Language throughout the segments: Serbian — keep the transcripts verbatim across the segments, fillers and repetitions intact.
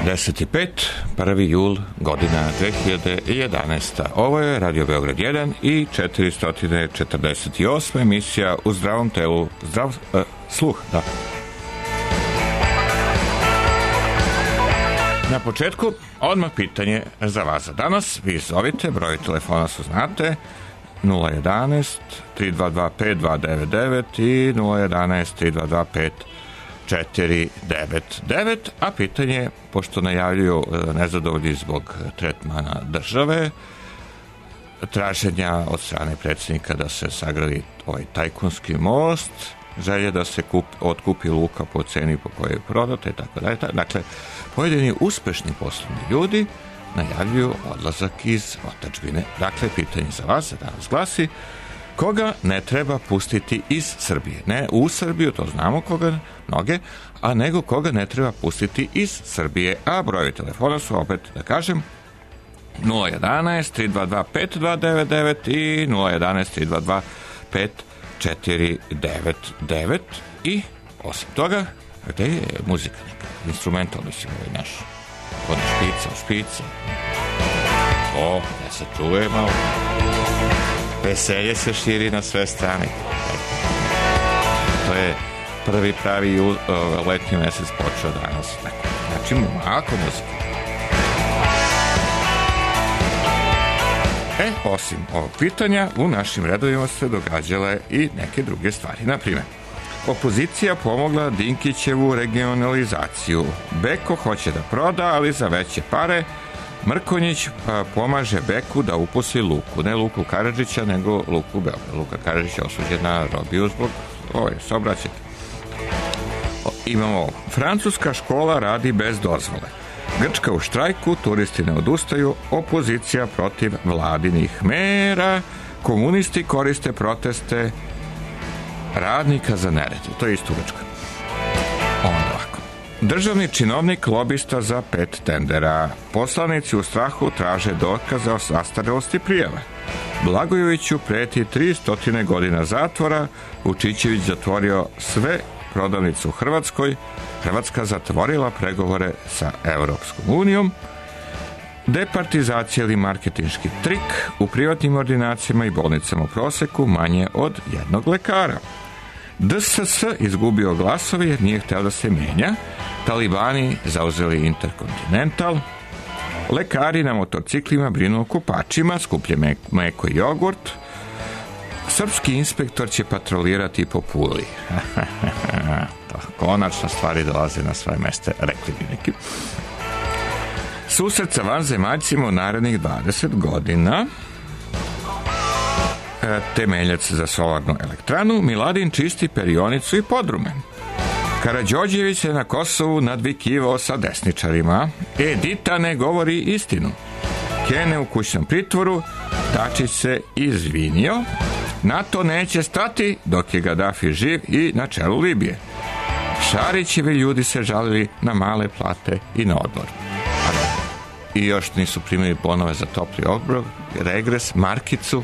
deset i pet, prvi jul, godina dve hiljade jedanaesta. Ovo je Radio Beograd jedan i četiristo četrdeset osma emisija U zdravom telu. Zdrav, uh, sluh, da. Na početku, odmah pitanje za vas za danas. Vi zovite, broj telefona su znate, nula jedanaest, tri dva dva pet dva devet devet i nula jedanaest, tri dva dva pet četiri devet devet, a pitanje, pošto najavljuju nezadovoljni zbog tretmana države, traženja od strane predsjednika da se sagradi ovaj tajkunski most, želje da se kup, otkupi luka po ceni po kojoj je prodata i tako dalje. Dakle, pojedini uspešni poslovni ljudi najavljuju odlazak iz otadžbine. Dakle, pitanje za vas danas glasi: koga ne treba pustiti iz Srbije? Ne u Srbiju, to znamo koga, mnoge, a nego koga ne treba pustiti iz Srbije. A brojevi telefona su, opet da kažem, nula jedanaest, tri dva dva pet dva devet devet i nula jedanaest, tri dva dva pet četiri devet devet. I osim toga, gde je muzika neka? Instrumental, mislim, ovaj naš. Kod špica, špica. O, da se čuje malo. Veselje se širi na sve strane. To je prvi pravi jul, uh, letnji mesec počeo danas. Znači, mako muzika. E, osim ovog pitanja, u našim redovima se događale i neke druge stvari. Naprimjer, opozicija pomogla Dinkićevu regionalizaciju. Beko hoće da proda, ali za veće pare. Mrkonjić pomaže Beku da uposli Luku. Ne Luku Karadžića, nego Luku Beograd. Luka Karadžić je osuđen na robiju zbog ove saobraćajke. Imamo, francuska škola radi bez dozvole. Grčka u štrajku, turisti ne odustaju, opozicija protiv vladinih mera, komunisti koriste proteste radnika za nered. To je isto u Grčkoj. Onda ovako. Državni činovnik lobista za pet tendera. Poslanici u strahu traže dokaze o zastarelosti prijava. Blagojeviću preti tristo godina zatvora, Vučićević zatvorio sve prodavnice u Hrvatskoj, Hrvatska zatvorila pregovore sa Europskom unijom, departizacija ili marketinški trik, u privatnim ordinacijama i bolnicama u proseku manje od jednog lekara. D S S izgubio glasove jer nije hteo da se menja, talibani zauzeli Interkontinental, lekari na motociklima brinu o kupačima, skuplje meko i jogurt, srpski inspektor će patrolirati po Puli. Konačno stvari dolaze na svoje meste, rekli bi neki. Susret sa vanzemaljcima u narednih dvadeset godina. Temeljac za solarnu elektranu. Miladin čisti perionicu i podrume. Karađorđević se na Kosovu nadvikivao sa desničarima. Edita ne govori istinu. Kene u kućnom pritvoru. Dačić se izvinio. NATO neće stati dok je Gaddafi živ i na čelu Libije. Šarićevi ljudi se žalili na male plate i na odmor. I još nisu primili bonove za topli obrok, regres, markicu.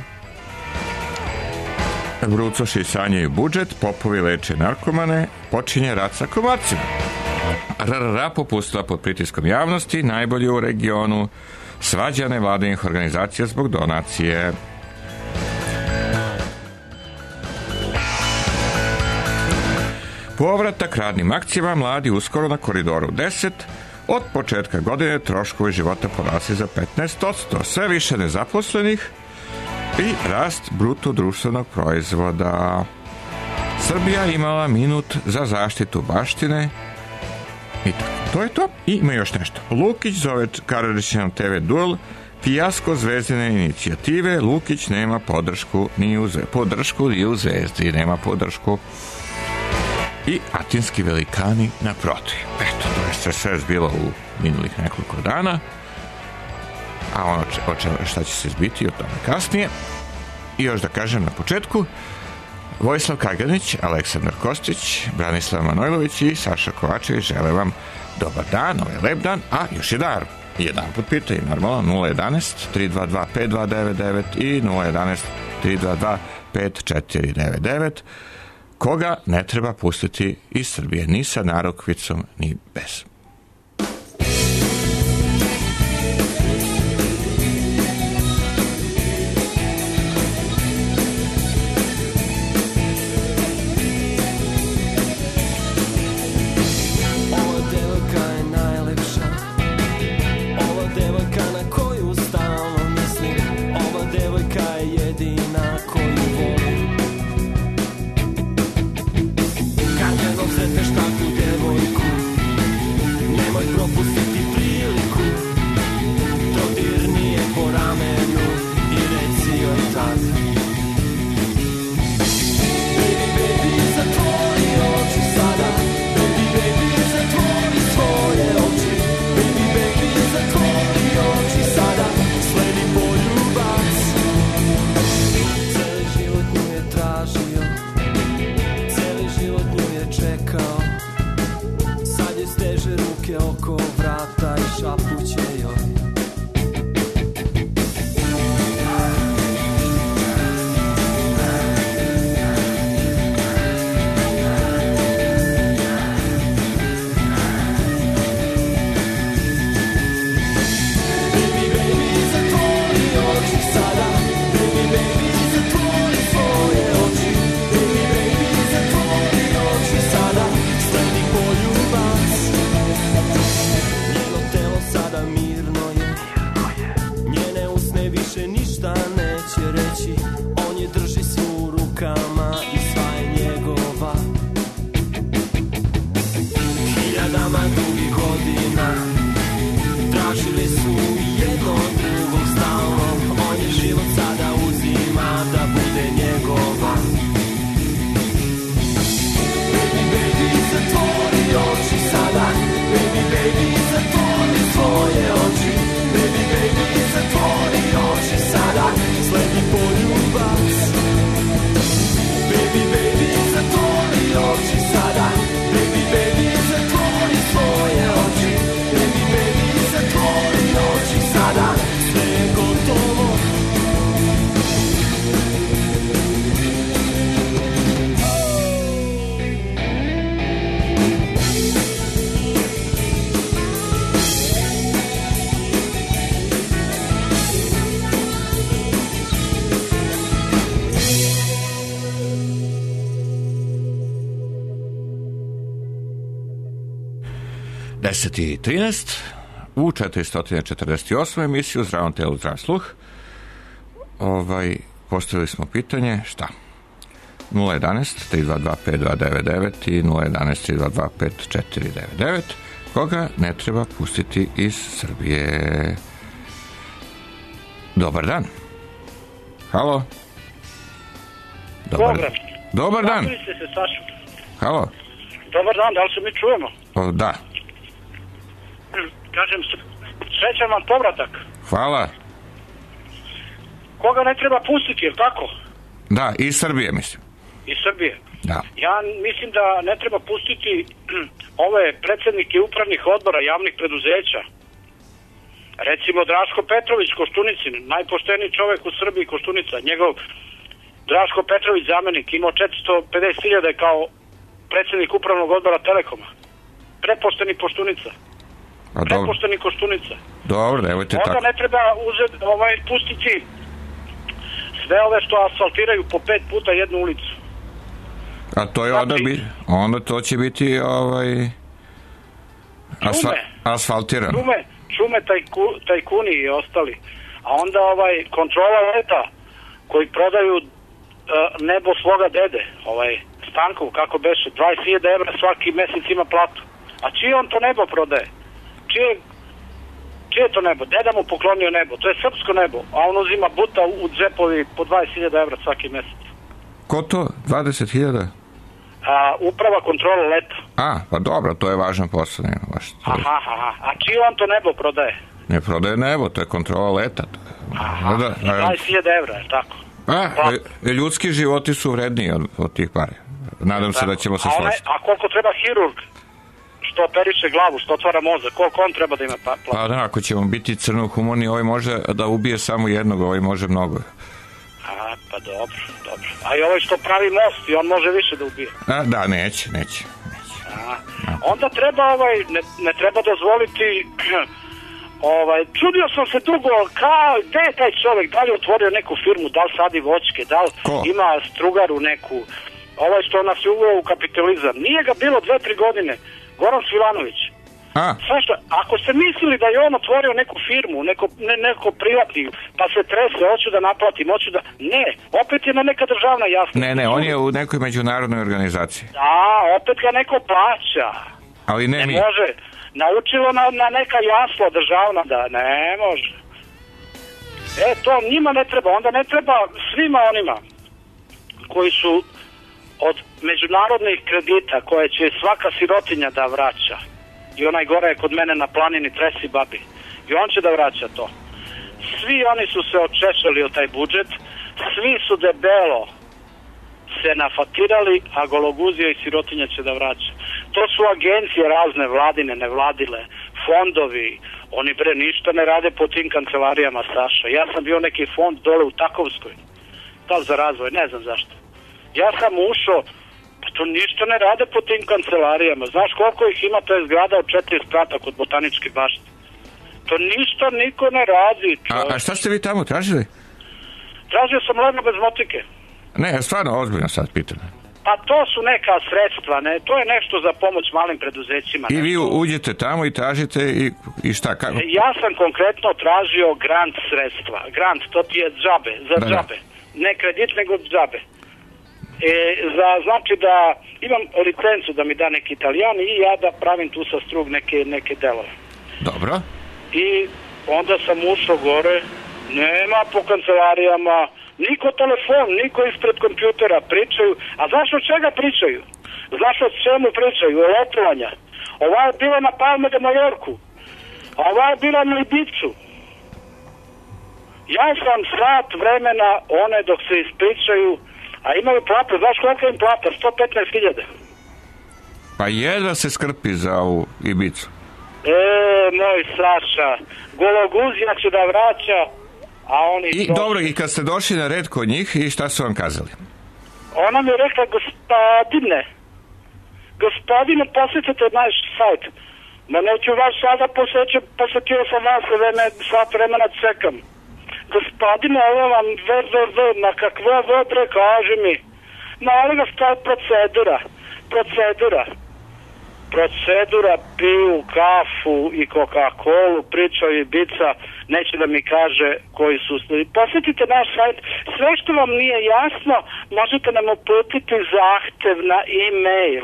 Brucoši sanjaju budžet, popovi leče narkomane, počinje rat sa komarcima. R R A popustila pod pritiskom javnosti, najbolji u regionu, svađa nevladinih organizacija zbog donacije. Povratak radnim akcijama, mladi uskoro na Koridoru deset. Od početka godine troškovi života porasli za petnaest posto. Sve više nezaposlenih i rast bruto društvenog proizvoda. Srbija imala minut za zaštitu baštine. I tako. To je to. I ima još nešto. Lukić zove Karadžića te ve duel. Fijasko Zvezdine inicijative. Lukić nema podršku ni u Zvezdi. Podršku ni u Zvezdi. Nema podršku. I atinski velikani na prodaju. Eto, to je sve sve zbilo u minulih nekoliko dana. A ono če, šta će se zbiti o tome kasnije. I još da kažem na početku, Vojislav Kaganić, Aleksandar Kostić, Branislav Manojlović i Saša Kovačević žele vam dobar dan, ovaj lep dan, a još je dar. Jedan put pitaju, normalno, nula jedanaest, tri dva dva pet dva devet devet i nula jedanaest, tri dva dva pet četiri devet devet. Koga ne treba pustiti iz Srbije, ni sa narokvicom, ni bez. znao. Sad je steže ruke oko vrata i šapuće joj. Ništa neće reći, on je drži svu u rukama i sva je njegova. Hiljadama dugih godina tražili su jedno drugog stalno. On je život sada uzima da bude njegova. Baby, baby, zatvori oči sada. Baby, baby, zatvori svoje oči. Baby, baby, zatvori oči sada, sledi poljubac. Baby, baby, zatvori oči sada. Baby, baby, zatvori svoje oči. Baby, baby, zatvori oči sada, sve je gotovo. deset i trinaest u četiristo četrdeset osam emisiju Zdravom telu, zdrav sluh. Ovaj, postavili smo pitanje šta? nula jedanaest tri dva dva pet dva devet devet i nula jedanaest tri dva dva pet četiri devet devet. Koga ne treba pustiti iz Srbije? Dobar dan. Halo. Dobar, Dobar. Dobar dan. Zahvalite se, Sašo. Halo. Dobar dan, da li se mi čujemo? O, da. Kažem, srećan vam povratak. Hvala. Koga ne treba pustiti, je li tako? Da, iz Srbije mislim. Iz Srbije. Da. Ja mislim da ne treba pustiti ove predsjednike upravnih odbora javnih preduzeća. Recimo Draško Petrović, Koštunicin, najpošteniji čovjek u Srbiji, Koštunica. Njegov Draško Petrović, zamenik, imao četiristo pedeset hiljada kao predsjednik upravnog odbora Telekoma. Prepošteni Koštunica. A, dobro. Prepošteni Koštunica. Dobro, nemojte tako. Onda ne treba uzeti, ovaj, pustiti sve ove što asfaltiraju po pet puta jednu ulicu. A to je onda bi, onda to će biti ovaj asfa, asfaltirano. Čume, čume tajku, tajkuni i ostali. A onda ovaj kontrola leta koji prodaju uh, nebo svoga dede, ovaj Stankov, kako beše, dvadeset hiljada evra svaki mjesec ima platu. A čije on to nebo prodaje? Čije, čije je to nebo? Deda mu poklonio nebo, to je srpsko nebo, a on uzima buta u džepovi po dvadeset hiljada evra svaki mjesec. Ko to? dvadeset hiljada? A, uprava kontrola leta. A, pa dobro, to je važan posao. Nema, baš, to je... Aha, aha, a čije on to nebo prodaje? Ne prodaje nebo, to je kontrola leta. Aha, da, da, dvadeset hiljada evra, je tako? A, e, ljudski životi su vredniji od, od tih pare. Nadam se da ćemo se složiti. A koliko treba hirurg što operiše glavu, što otvara mozak, koliko on treba da ima platu? Pa da, ako ćemo biti crno-humani, ovaj može da ubije samo jednog, ovaj može mnogo. A, pa dobro, dobro. A i ovaj što pravi most i on može više da ubije. A, da, neće, neće. neće. A, onda treba, ovaj, ne, ne treba dozvoliti, ovaj, čudio sam se dugo, kao, gde je taj čovjek, da li je otvorio neku firmu, da li sadi voćke, da li Ko? ima strugaru neku, ovaj što nas je uveo u kapitalizam. Nije ga bilo dve, tri godine, Goran Svilanović. A? Sašto, ako ste mislili da je on otvorio neku firmu, neko, ne, neko privatni, pa se trese, hoću da naplatim, hoću da... Ne, opet je na neka državna jasna. Ne, ne, on je u nekoj međunarodnoj organizaciji. Da, opet ga neko plaća. Ali ne, Ne mi. može. Naučilo na, na neka jasla državna da ne može. E, to njima ne treba. Onda ne treba svima onima koji su od međunarodnih kredita koje će svaka sirotinja da vraća. I onaj gore je kod mene na planini tresi babi. I on će da vraća to. Svi oni su se očešali od taj budžet. Svi su debelo se nafatirali, a gologuzija i sirotinja će da vraća. To su agencije razne, vladine, nevladile, fondovi, oni bre ništa ne rade po tim kancelarijama, Saša. Ja sam bio neki fond dole u Takovskoj, tal za razvoj, ne znam zašto. Ja sam ušao, pa to ništa ne rade po tim kancelarijama. Znaš koliko ih ima, to je zgrada od četiri sprata kod Botaničke bašte. To ništa niko ne radi. A, a šta ste vi tamo tražili? Tražio sam leno bez motike. Ne, stvarno ozbiljno sad pitam. Pa to su neka sredstva, ne, to je nešto za pomoć malim preduzećima. I ne? vi uđete tamo i tražite i, i šta? Kako? Ja sam konkretno tražio grant sredstva. Grant, to ti je džabe, za da, džabe. Da. Ne kredit, nego džabe. E, za, znači da imam licencu da mi da neki Italijan i ja da pravim tu sa strug neke, neke delove. Dobro. I onda sam ušao gore, nema po kancelarijama, niko telefon, niko ispred kompjutera, pričaju. A znaš od čega pričaju? Znaš od čemu pričaju? O letovanja. Ova je bila na Palme de Majorku, a ova je bila na Ibicu. Ja sam sat vremena one dok se ispričaju, a imaju platu, znaš koliko im plata? sto petnaest hiljada. Pa jedva se skrpi za ovu Ibicu. E, moj Saša, gologuzija će da vraća, a oni... I došli. Dobro, i kad ste došli na red kod njih, i šta su vam kazali? Ona mi je rekla, gospodine, gospodine, posjetite naš sajt. Ma neću vas sada posjeću, posjetio sam vas, vreme, sat vremena čekam. Gospodine, ovo vam ve, ve, ve, na kakve vedre, kaži mi. Ma ali ga staje procedura, procedura. Procedura, piju kafu i Coca-Colu, pričaju Ibica, neće da mi kaže koji su uslovi. Posjetite naš sajt, sve što vam nije jasno, možete nam uputiti zahtev na e-mail.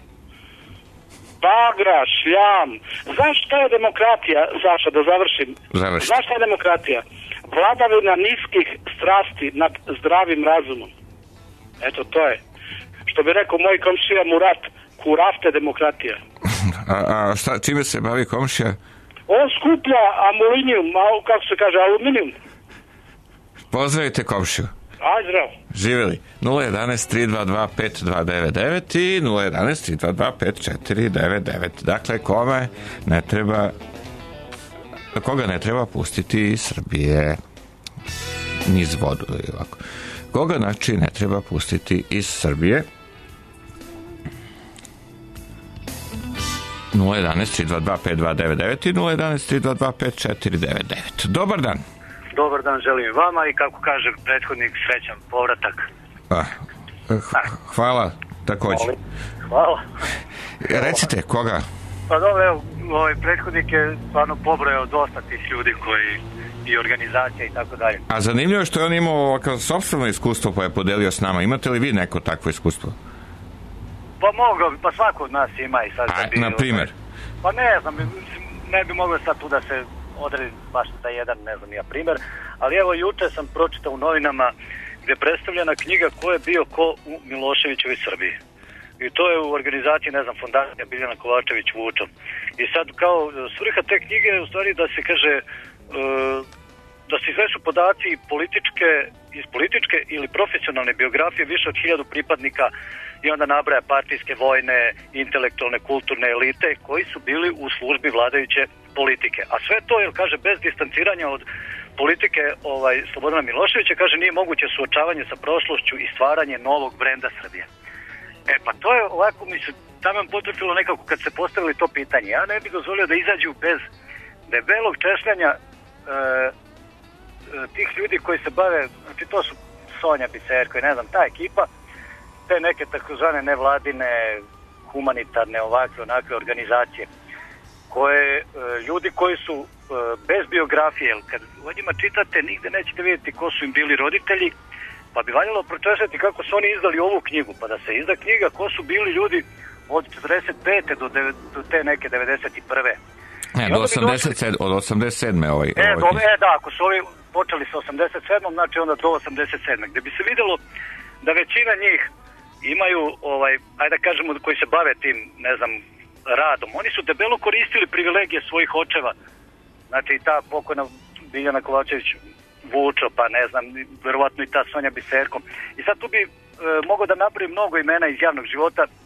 Bagra, šljam. Znaš šta je demokratija, Saša, da završim? Završim. Znaš šta je demokratija? Vladavina niskih strasti nad zdravim razumom. Eto, to je. Što bi rekao moj komšija Murat, kurafte demokratija. A, a šta, čime se bavi komšija? On skuplja aluminijum, kako se kaže, aluminijum. Pozdravite komšiju. Aj, zdravo. Živjeli. nula jedan tri dva dva pet dva devet devet i nula jedan tri dva dva pet četiri devet devet. Dakle, kome ne treba, koga ne treba pustiti iz Srbije niz vodu ili ovako. Koga, znači, ne treba pustiti iz Srbije? nula jedan tri dva dva pet dva devet devet i nula jedan tri dva dva pet četiri devet devet. Dobar dan. Dobar dan želim vama i kako kaže prethodnik, srećan povratak. Ah, hvala također. Hvala. Recite, koga? Pa dobro, evo, ovaj prethodnik je stvarno pobrojao dosta tih ljudi koji i organizacija i tako dalje. A zanimljivo je što je on imao ovako sopstveno iskustvo pa je podelio s nama. Imate li vi neko takvo iskustvo? Pa mogao bi, pa svako od nas ima i sad... A, na primjer? Pa ne znam, ne bi moglo sad tu da se odredi baš za jedan, ne znam, ja primjer, ali evo juče sam pročitao u novinama gdje je predstavljena knjiga ko je bio ko u Miloševićevoj Srbiji. I to je u organizaciji, ne znam, fondacija Biljana Kovačević Vučo. I sad kao svrha te knjige je u stvari da se kaže uh, da se izvešu podaci političke, iz političke ili profesionalne biografije više od hiljadu pripadnika i onda nabraja partijske, vojne, intelektualne, kulturne elite koji su bili u službi vladajuće politike. A sve to, jer kaže, bez distanciranja od politike ovaj, Slobodana Miloševića, kaže, nije moguće suočavanje sa prošlošću i stvaranje novog brenda Srbije. E pa to je ovako, mislim, tamo vam potrefilo nekako kad se postavili to pitanje. Ja ne bih dozvolio da izađu bez debelog češljanja e, tih ljudi koji se bave, znači to su Sonja Biserko i ne znam, ta ekipa, te neke takozvane nevladine, humanitarne, ovakve, onakve organizacije, koje, e, ljudi koji su e, bez biografije, jer kad o njima čitate, nigde nećete vidjeti ko su im bili roditelji, pa bi valjalo pročešati kako su oni izdali ovu knjigu, pa da se izda knjiga ko su bili ljudi od četrdeset pete do, do te neke devedeset prve. Ne, do osamdeset sedme, od osamdeset sedme ovaj, e, ovaj... do, e, da, ako su ovi počeli sa osamdeset sedmom, znači onda do osamdeset sedme, gde bi se vidjelo da većina njih imaju, ovaj, ajde da kažemo, koji se bave tim, ne znam, radom. Oni su debelo koristili privilegije svojih očeva. Znači i ta pokojna Biljana Kovačević Vučo, pa ne znam, verovatno i ta Sonja Biserko. I sad tu bi mogu da napravim mnogo imena iz javnog života, e,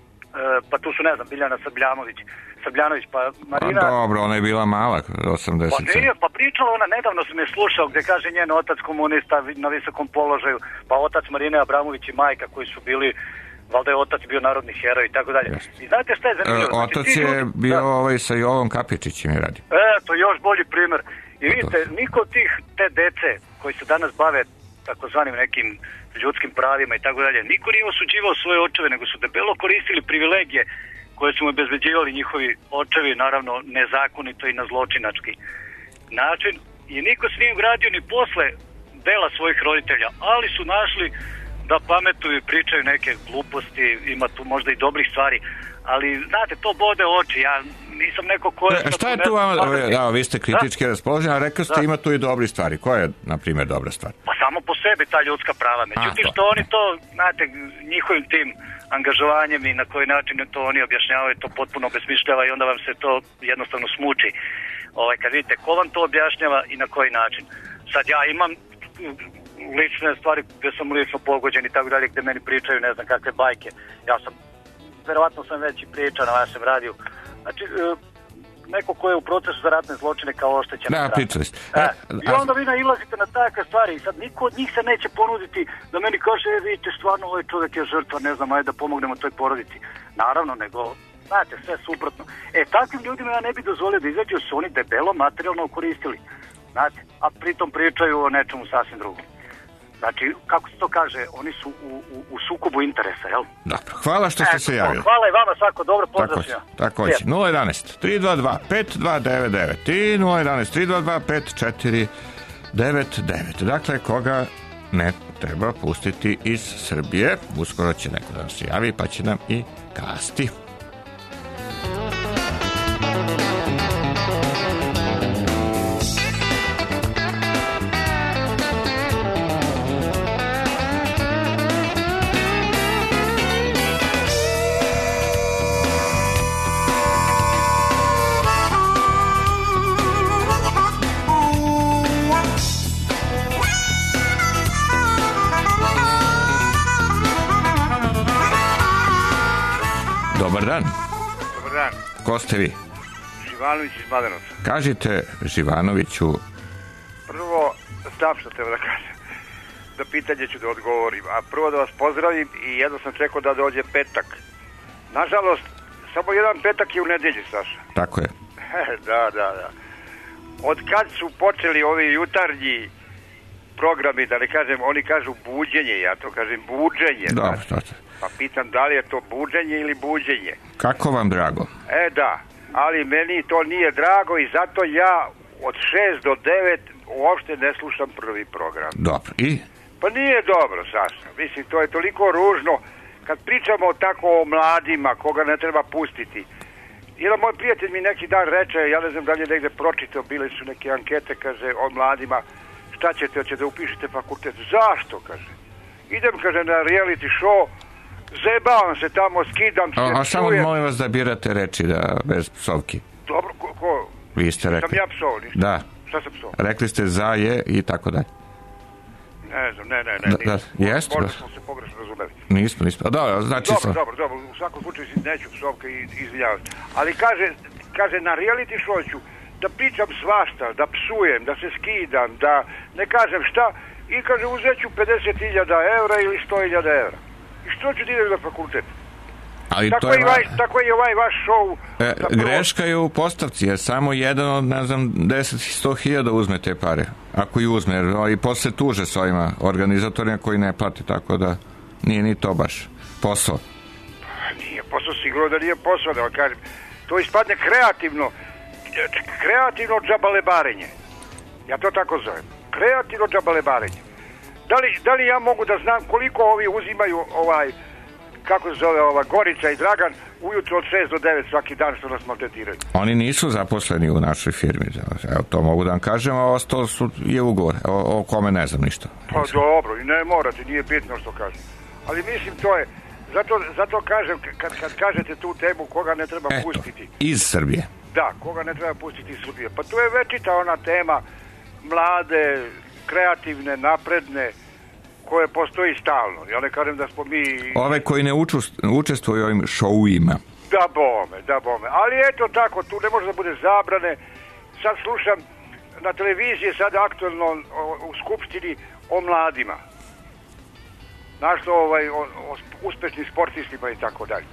pa tu su, ne znam, Biljana Srbljanović, Srbljanović, pa Marina... Pa dobro, ona je bila mala, osamdeset. Pa nije, pa pričala ona, nedavno sam je slušao, gde kaže njen otac komunista na visokom položaju, pa otac Marine Abramović i majka koji su bili, valjda je otac bio narodni heroj i tako dalje. I znate šta je zanimljivo? E, otac znači, je ljudi, bio da, ovaj sa Jovom Kapičićem je radio. Eto, još bolji primer. I vidite, niko od tih te dece koji se danas bave takozvanim nekim ljudskim pravima i tako dalje, niko nije osuđivao svoje očeve, nego su debelo koristili privilegije koje su mu obezbeđivali njihovi očevi, naravno nezakonito i na zločinački način. I niko se nije ugradio ni posle dela svojih roditelja, ali su našli da pametuju i pričaju neke gluposti, ima tu možda i dobrih stvari, ali znate, to bode oči, ja nisam neko ko je... E, šta je tu vama, da, vi ste kritički da? raspoloženi, a rekao ste da. Ima tu i dobri stvari, koja je, na primjer, dobra stvar? Pa samo po sebi ta ljudska prava, međutim, što oni to, znate, njihovim tim angažovanjem i na koji način to oni objašnjavaju, to potpuno besmišljava i onda vam se to jednostavno smuči. Ovaj, kad vidite ko vam to objašnjava i na koji način. Sad ja imam lične stvari gde sam lično pogođen i tako dalje, gde meni pričaju ne znam kakve bajke. Ja sam, verovatno sam već i pričao na vašem radiju. Znači, neko ko je u procesu za ratne zločine kao oštećen. Da, pričali ste. E, I onda vi nailazite na takve stvari i sad niko od njih se neće ponuditi da meni kaže, e, vidite, stvarno ovaj čovjek je žrtva, ne znam, ajde da pomognemo toj porodici. Naravno, nego, znate, sve suprotno. E, takvim ljudima ja ne bi dozvolio da izađu, su oni debelo materijalno koristili. Znate, a pritom pričaju o nečemu sasvim drugom. Znači, kako se to kaže, oni su u, u, u sukobu interesa, jel? Dobro, hvala što ste se javili. Hvala i vama, svako dobro, pozdrav svima. Tako će, nula jedanaest tri dva dva pet dva devet devet i nula jedanaest tri dva dva pet četiri devet devet. Dakle, koga ne treba pustiti iz Srbije, uskoro će neko da se javi, pa će nam i kasti. Dobar dan. Dobar dan. Ko ste vi? Živanović iz Mladenovca. Kažite Živanoviću... Prvo, znam što treba da kažem. Da pitanje ću da odgovorim. A prvo da vas pozdravim i jedno sam čekao da dođe petak. Nažalost, samo jedan petak je u nedelji, Saša. Tako je. Da, da, da. Od kad su počeli ovi jutarnji programi, da ne kažem, oni kažu buđenje, ja to kažem buđenje. Dobro, znači. Pa pitam da li je to buđenje ili buđenje. Kako vam drago? E da, ali meni to nije drago i zato ja od šest do devet uopšte ne slušam prvi program. Dobro, i? Pa nije dobro, Saša. Mislim, to je toliko ružno. Kad pričamo tako o mladima, koga ne treba pustiti. Jedan moj prijatelj mi neki dan reče, ja ne znam da li je negde pročitao, bile su neke ankete, kaže, o mladima, šta ćete, hoćete da upišete fakultet? Zašto, kaže? Idem, kaže, na reality show, zebavam se tamo, skidam se. A, a samo molim vas da birate reči, da, bez psovki. Dobro, ko? ko? Vi ste rekli. Sam ja psov, ništa. Da. Šta sam psov? Rekli ste za je i tako dalje. Ne znam, ne, ne, ne. Da, da, jeste? Možda smo se pogrešno razumeli. Nismo, nismo. Dobro, znači... Dobro, sam... dobro, dobro. U svakom slučaju neću psovke i izvinjavam. Ali kaže, kaže, na reality show ću da pričam svašta, da psujem, da se skidam, da ne kažem šta. I kaže, uzet ću pedeset hiljada evra ili sto hiljada evra. I što ću da idem na fakultet? Ali tako, to je, je ovaj, tako je ovaj vaš show. E, greška je u postavci, jer samo jedan od, ne znam, deset sto hiljada uzme te pare. Ako i uzme, jer i posle tuže s ovima organizatorima koji ne plate, tako da nije ni to baš posao. Pa nije posao, sigurno da nije posao, da vam kažem. To ispadne kreativno, kreativno džabalebarenje. Ja to tako zovem. Kreativno džabalebarenje. Da li, da li ja mogu da znam koliko ovi uzimaju ovaj, kako se zove ova Gorica i Dragan ujutro od šest do devet svaki dan što nas maltretiraju? Oni nisu zaposleni u našoj firmi. Evo, to mogu da vam kažem, a ostalo su, je ugovor, o, o kome ne znam ništa. Pa dobro, i ne morate, nije bitno što kažem. Ali mislim to je, zato, zato kažem, kad, kad kažete tu temu koga ne treba Eto, pustiti. iz Srbije. Da, koga ne treba pustiti iz Srbije. Pa to je večita ona tema, mlade, kreativne, napredne. koje postoji stalno. Ja ne kažem da smo mi... Ove koji ne učestvuju u ovim šouima. Da bome, da bome. Ali eto tako, tu ne može da bude zabrane. Sad slušam na televiziji sada aktualno u Skupštini o mladima. Našto ovaj, o, o uspešnim sportistima i tako dalje.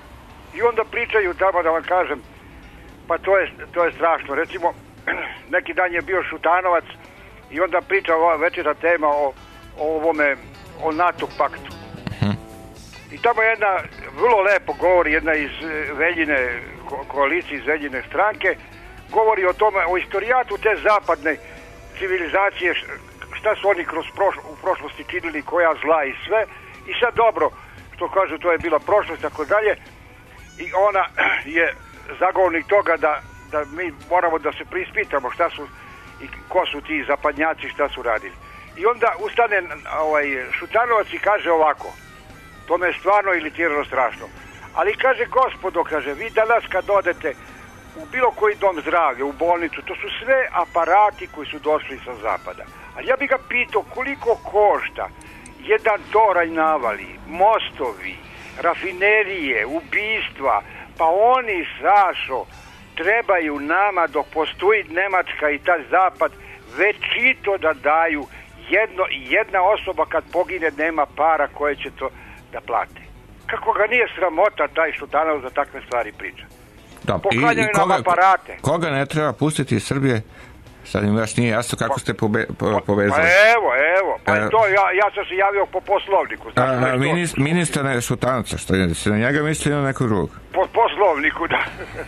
I onda pričaju tamo, da vam kažem, pa to je, to je strašno. Recimo, neki dan je bio Šutanovac i onda priča ova večera tema o, o ovome, o NATO paktu. Uh-huh. I tamo jedna vrlo lepo govori, jedna iz Veljine ko, koalicije, iz Veljine stranke, govori o tome, o istorijatu te zapadne civilizacije, šta su oni kroz prošlo, u prošlosti činili, koja zla i sve. I sad dobro, što kažu, to je bila prošlost, tako dalje. I ona je zagovornik toga da, da mi moramo da se prispitamo šta su i ko su ti zapadnjaci, šta su radili. I onda ustane ovaj, Šutanovac i kaže ovako, to me je stvarno iritirano strašno. Ali kaže, gospodo, kaže, vi danas kad odete u bilo koji dom zdravlja, u bolnicu, to su sve aparati koji su došli sa zapada. Ali ja bih ga pitao koliko košta jedan toraj navali, mostovi, rafinerije, ubistva, pa oni, Sašo, trebaju nama dok postoji Nemačka i taj zapad večito da daju. Jedno, jedna osoba kad pogine nema para koje će to da plate. Kako ga nije sramota taj Šutanov za takve stvari priča? Da, i, i koga, koga ne treba pustiti iz Srbije? Sad im još nije jasno kako ste pobe, po, povezali. Pa evo, evo, pa e, to ja, ja sam se javio po poslovniku. Znači, a, a, minist, ministra Šutanovca, što je, se na njega misli na nekog drugog? Po poslovniku, da.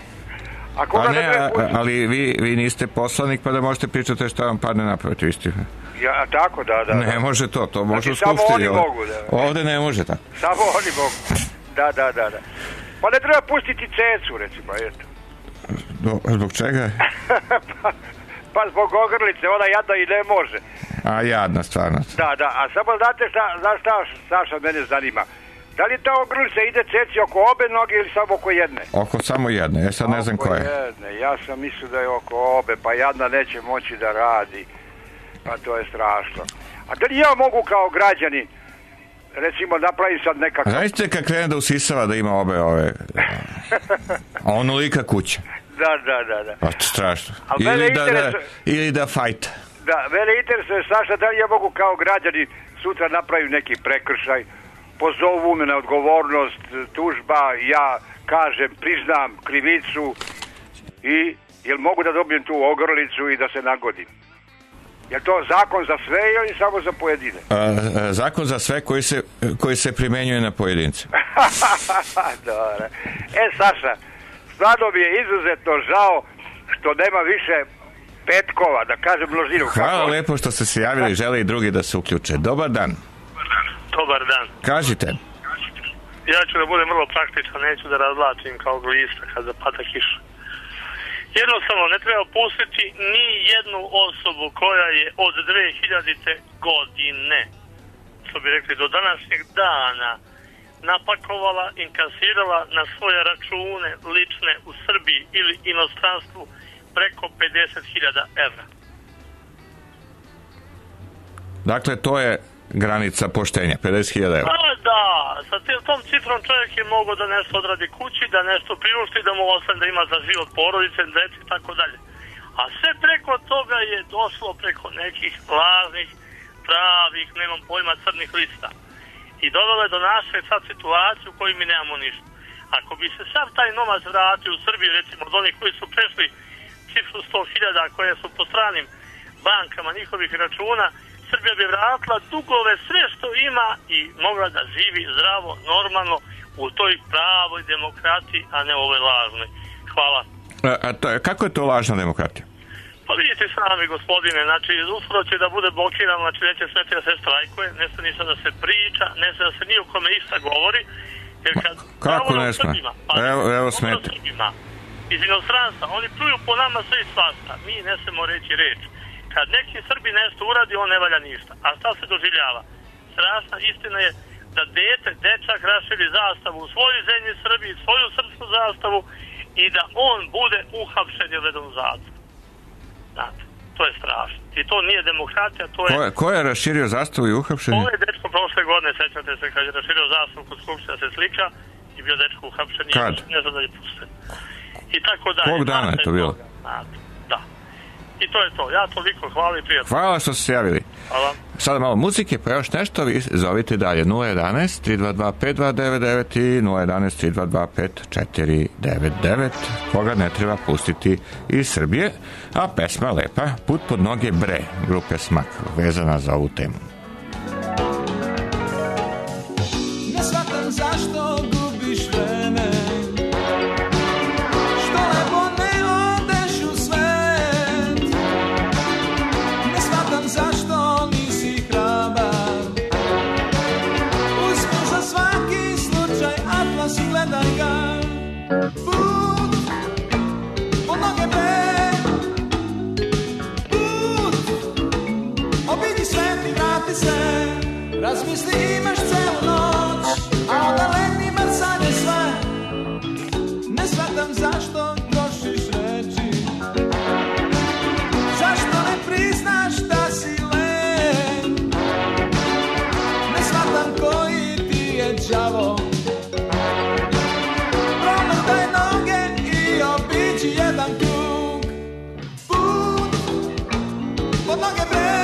A, koga a ne, ne a, ali vi, vi niste poslanik pa da možete pričati šta vam padne napraviti, vi ste... Ja, tako, da, da. Ne da. može to, to može znači, u Skupštini. Samo oni mogu, da. Ovde ne može tako. Samo oni mogu. Da, da, da, da. Pa ne treba pustiti cecu, recimo, eto. Do, zbog čega? pa, pa zbog ogrlice, ona jadna i ne može. A jadna, stvarno. Da, da, a samo znate šta, znaš šta, Saša, mene zanima. Da li ta ogrlica ide ceci oko obe noge ili samo oko jedne? Oko samo jedne, ja sad ne znam koja je. Oko jedne, ja sam mislio da je oko obe, pa jadna neće moći da radi. Pa to je strašno. A da li ja mogu kao građanin, recimo, napravim sad nekako... Znašte kad krene da usisava da ima obe ove... onolika kuća. Da, da, da, da. Pa strašno. Ili da, da, ili da fajta. Da, mene interesuje, Saša, da li ja mogu kao građanin sutra napravim neki prekršaj, pozovu me na odgovornost, tužba, ja kažem, priznam krivicu i jel mogu da dobijem tu ogrlicu i da se nagodim? Je to zakon za sve ili samo za pojedine? A, a, zakon za sve koji se, koji se primenjuje na pojedince. Dobre. E, Saša, stvarno mi je izuzetno žao što nema više petkova, da kažem množinu. Hvala kako... lepo što ste se javili, žele i drugi da se uključe. Dobar dan. Dobar dan. Kažite. Ja ću da budem vrlo praktičan, neću da razlačim kao glista kad zapada kiša. Jednostavno, ne treba pustiti ni jednu osobu koja je od dve hiljadite godine, što bi rekli do današnjeg dana, napakovala, inkasirala na svoje račune lične u Srbiji ili inostranstvu preko pedeset hiljada evra. Dakle, to je granica poštenja, pedeset hiljada evra. Pa da, sa tom cifrom čovjek je mogao da nešto odradi kući, da nešto priušti, da mu ostane da ima za život porodice, deci i tako dalje. A sve preko toga je došlo preko nekih lažnih, pravih, nemam pojma, crnih lista. I dovelo je do naše sad situaciju u kojoj mi nemamo ništa. Ako bi se sad taj novac vratio u Srbiju, recimo od onih koji su prešli cifru sto hiljada koje su po stranim bankama njihovih računa, Srbija bi vratila dugove sve što ima i mogla da živi zdravo, normalno u toj pravoj demokratiji, a ne ovoj lažnoj. Hvala. A, a to, kako je to lažna demokratija? Pa vidite sami, gospodine, znači uskoro će da bude blokiran, znači neće smeti da se štrajkuje, ne smije ništa da se priča, ne smije da se ni u kome išta govori, jer kad... Kako ne smije? Pa, evo, evo smete. Iz inostranstva, oni pluju po nama sve i svašta, mi ne smemo reći reč. Kad neki Srbi nešto uradi, on ne valja ništa. A šta se doživljava? Strašna istina je da dete, dečak raširi zastavu u svojoj zemlji Srbiji, svoju srpsku zastavu i da on bude uhapšen i uveden u zatvor. Znate. To je strašno. I to nije demokratija, to je... Ko je, ko je raširio zastavu i uhapšenje? Ovo je dečko prošle godine, sećate se, kad je raširio zastavu kod skupština se slika i bio dečko uhapšen. Kad? Ne znam da je pušten. I tako dalje. Kog dana je to bilo? Da. I to je to. Ja toliko hvala i prijatno. Hvala što ste se javili. Hvala. Sada malo muzike, pa još nešto, vi zovite dalje nula jedan tri dva dva pet dva devet devet i nula jedan tri dva dva pet četiri devet devet, koga ne treba pustiti iz Srbije, a pesma lepa, Put pod noge bre, grupe Smak, vezana za ovu temu. Ne shvatam zašto gubiš vreme, što lepo ne odeš u svet. Ne shvatam zašto nisi hrabar, uzmi za svaki slučaj atlas i gledaj ga. Put pod noge bre, put, obidi svet i vrati se. Razmisli, imaš celu noć, a onda legni mrcanje sve. Ne shvatam zašto trošiš reči, zašto ne priznaš da si len. Ne shvatam koji ti je đavo, promotaj noge i obiđi jedan krug. Put pod noge bre,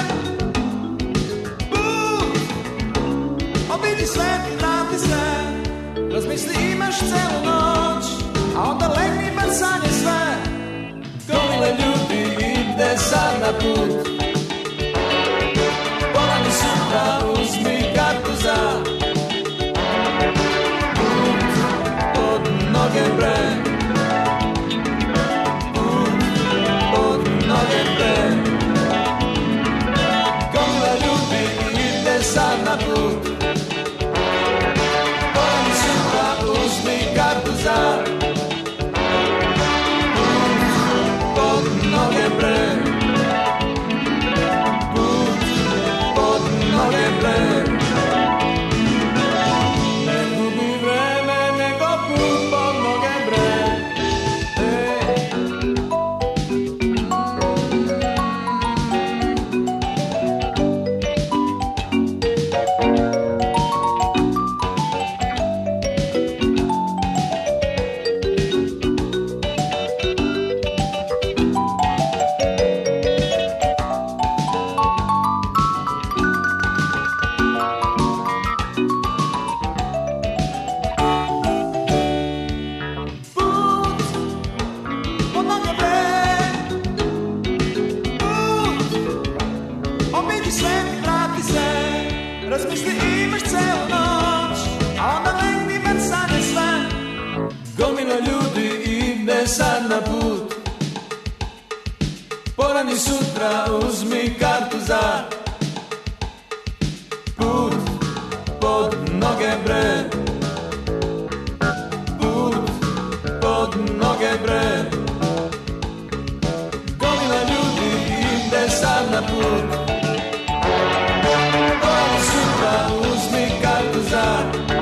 obidi svet i vrati se. Razmisli, imaš celu noć, a onda legni mrcanje sve. Gomile ljudi ide sad na put, pola ni sutra, uzmi kartu za put pod noge bre, put pod noge bre. Gomile ljudi ide sad na put, uzmi kartu za put pod noge bre, put pod noge bre. Ne gubi vreme nego put pod noge bre. Sad na put, porani sutra, uzmi kartu za put pod noge bre, put pod noge bre. Gomila ljudi ide sad na put, porani sutra, uzmi kartu za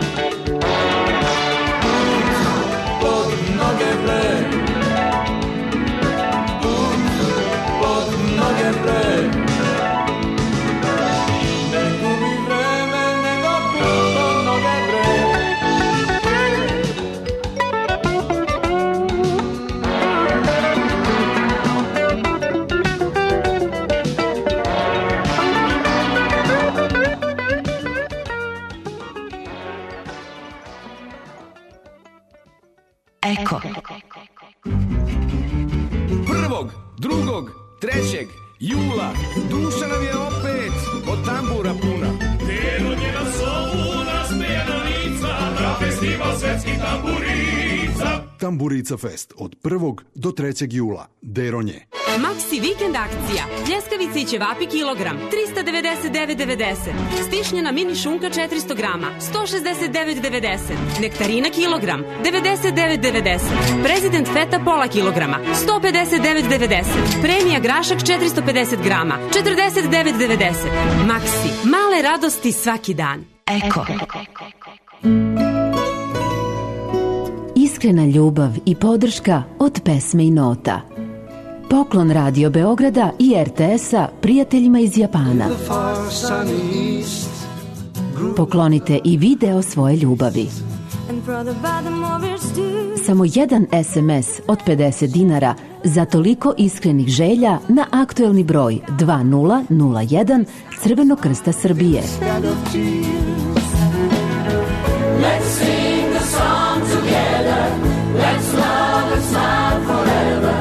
put pod noge bre. Eko. Prvog, drugog, trećeg jula duša nam je opet od tambura puna. Deronje nas zovu, nasmejana lica, na festival svetskih tamburica. Tamburica Fest od prvog do trećeg jula. Deronje. Maxi vikend akcija. Pljeskavice i ćevapi kilogram trista devedeset devet devedeset. Stišnjena mini šunka četiristo grama sto šezdeset devet devedeset. Nektarina kilogram devedeset devet devedeset. Prezident feta pola kilograma sto pedeset devet devedeset. Premija grašak četiristo pedeset grama četrdeset devet devedeset. Maxi, male radosti svaki dan. Eko. Iskrena ljubav i podrška od pesme i nota. Poklon Radio Beograda i R T S-a prijateljima iz Japana. Poklonite i video svoje ljubavi. Samo jedan es em es od pedeset dinara za toliko iskrenih želja na aktuelni broj dva nula nula jedan Crvenog krsta Srbije. Let's sing the song together. Let's love and smile forever.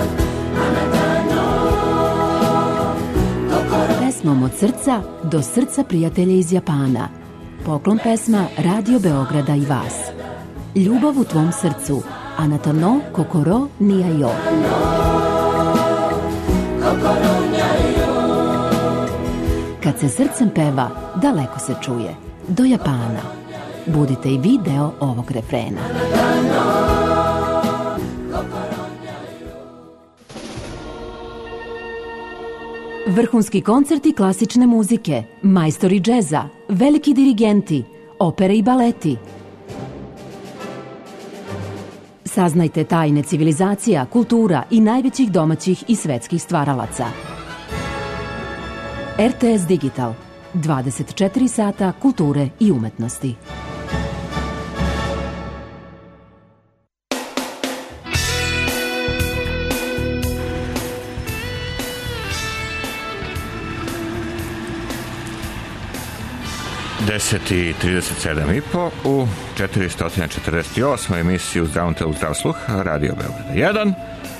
Pesmom od srca do srca prijatelja iz Japana. Poklon pesma Radio Beograda i vas. Ljubav u tvom srcu. Anata no kokoro ni yo. Kad se srcem peva, daleko se čuje. Do Japana. Budite i vi deo ovog refrena. Vrhunski koncerti klasične muzike, majstori džeza, veliki dirigenti, opere i baleti. Saznajte tajne civilizacija, kultura i najvećih domaćih i svetskih stvaralaca. R T S Digital. dvadeset četiri sata kulture i umetnosti. deset i trideset sedam i po u četiristo četrdeset osam emisiju Zdravom telu zdrav sluh Radio Beograda jedan.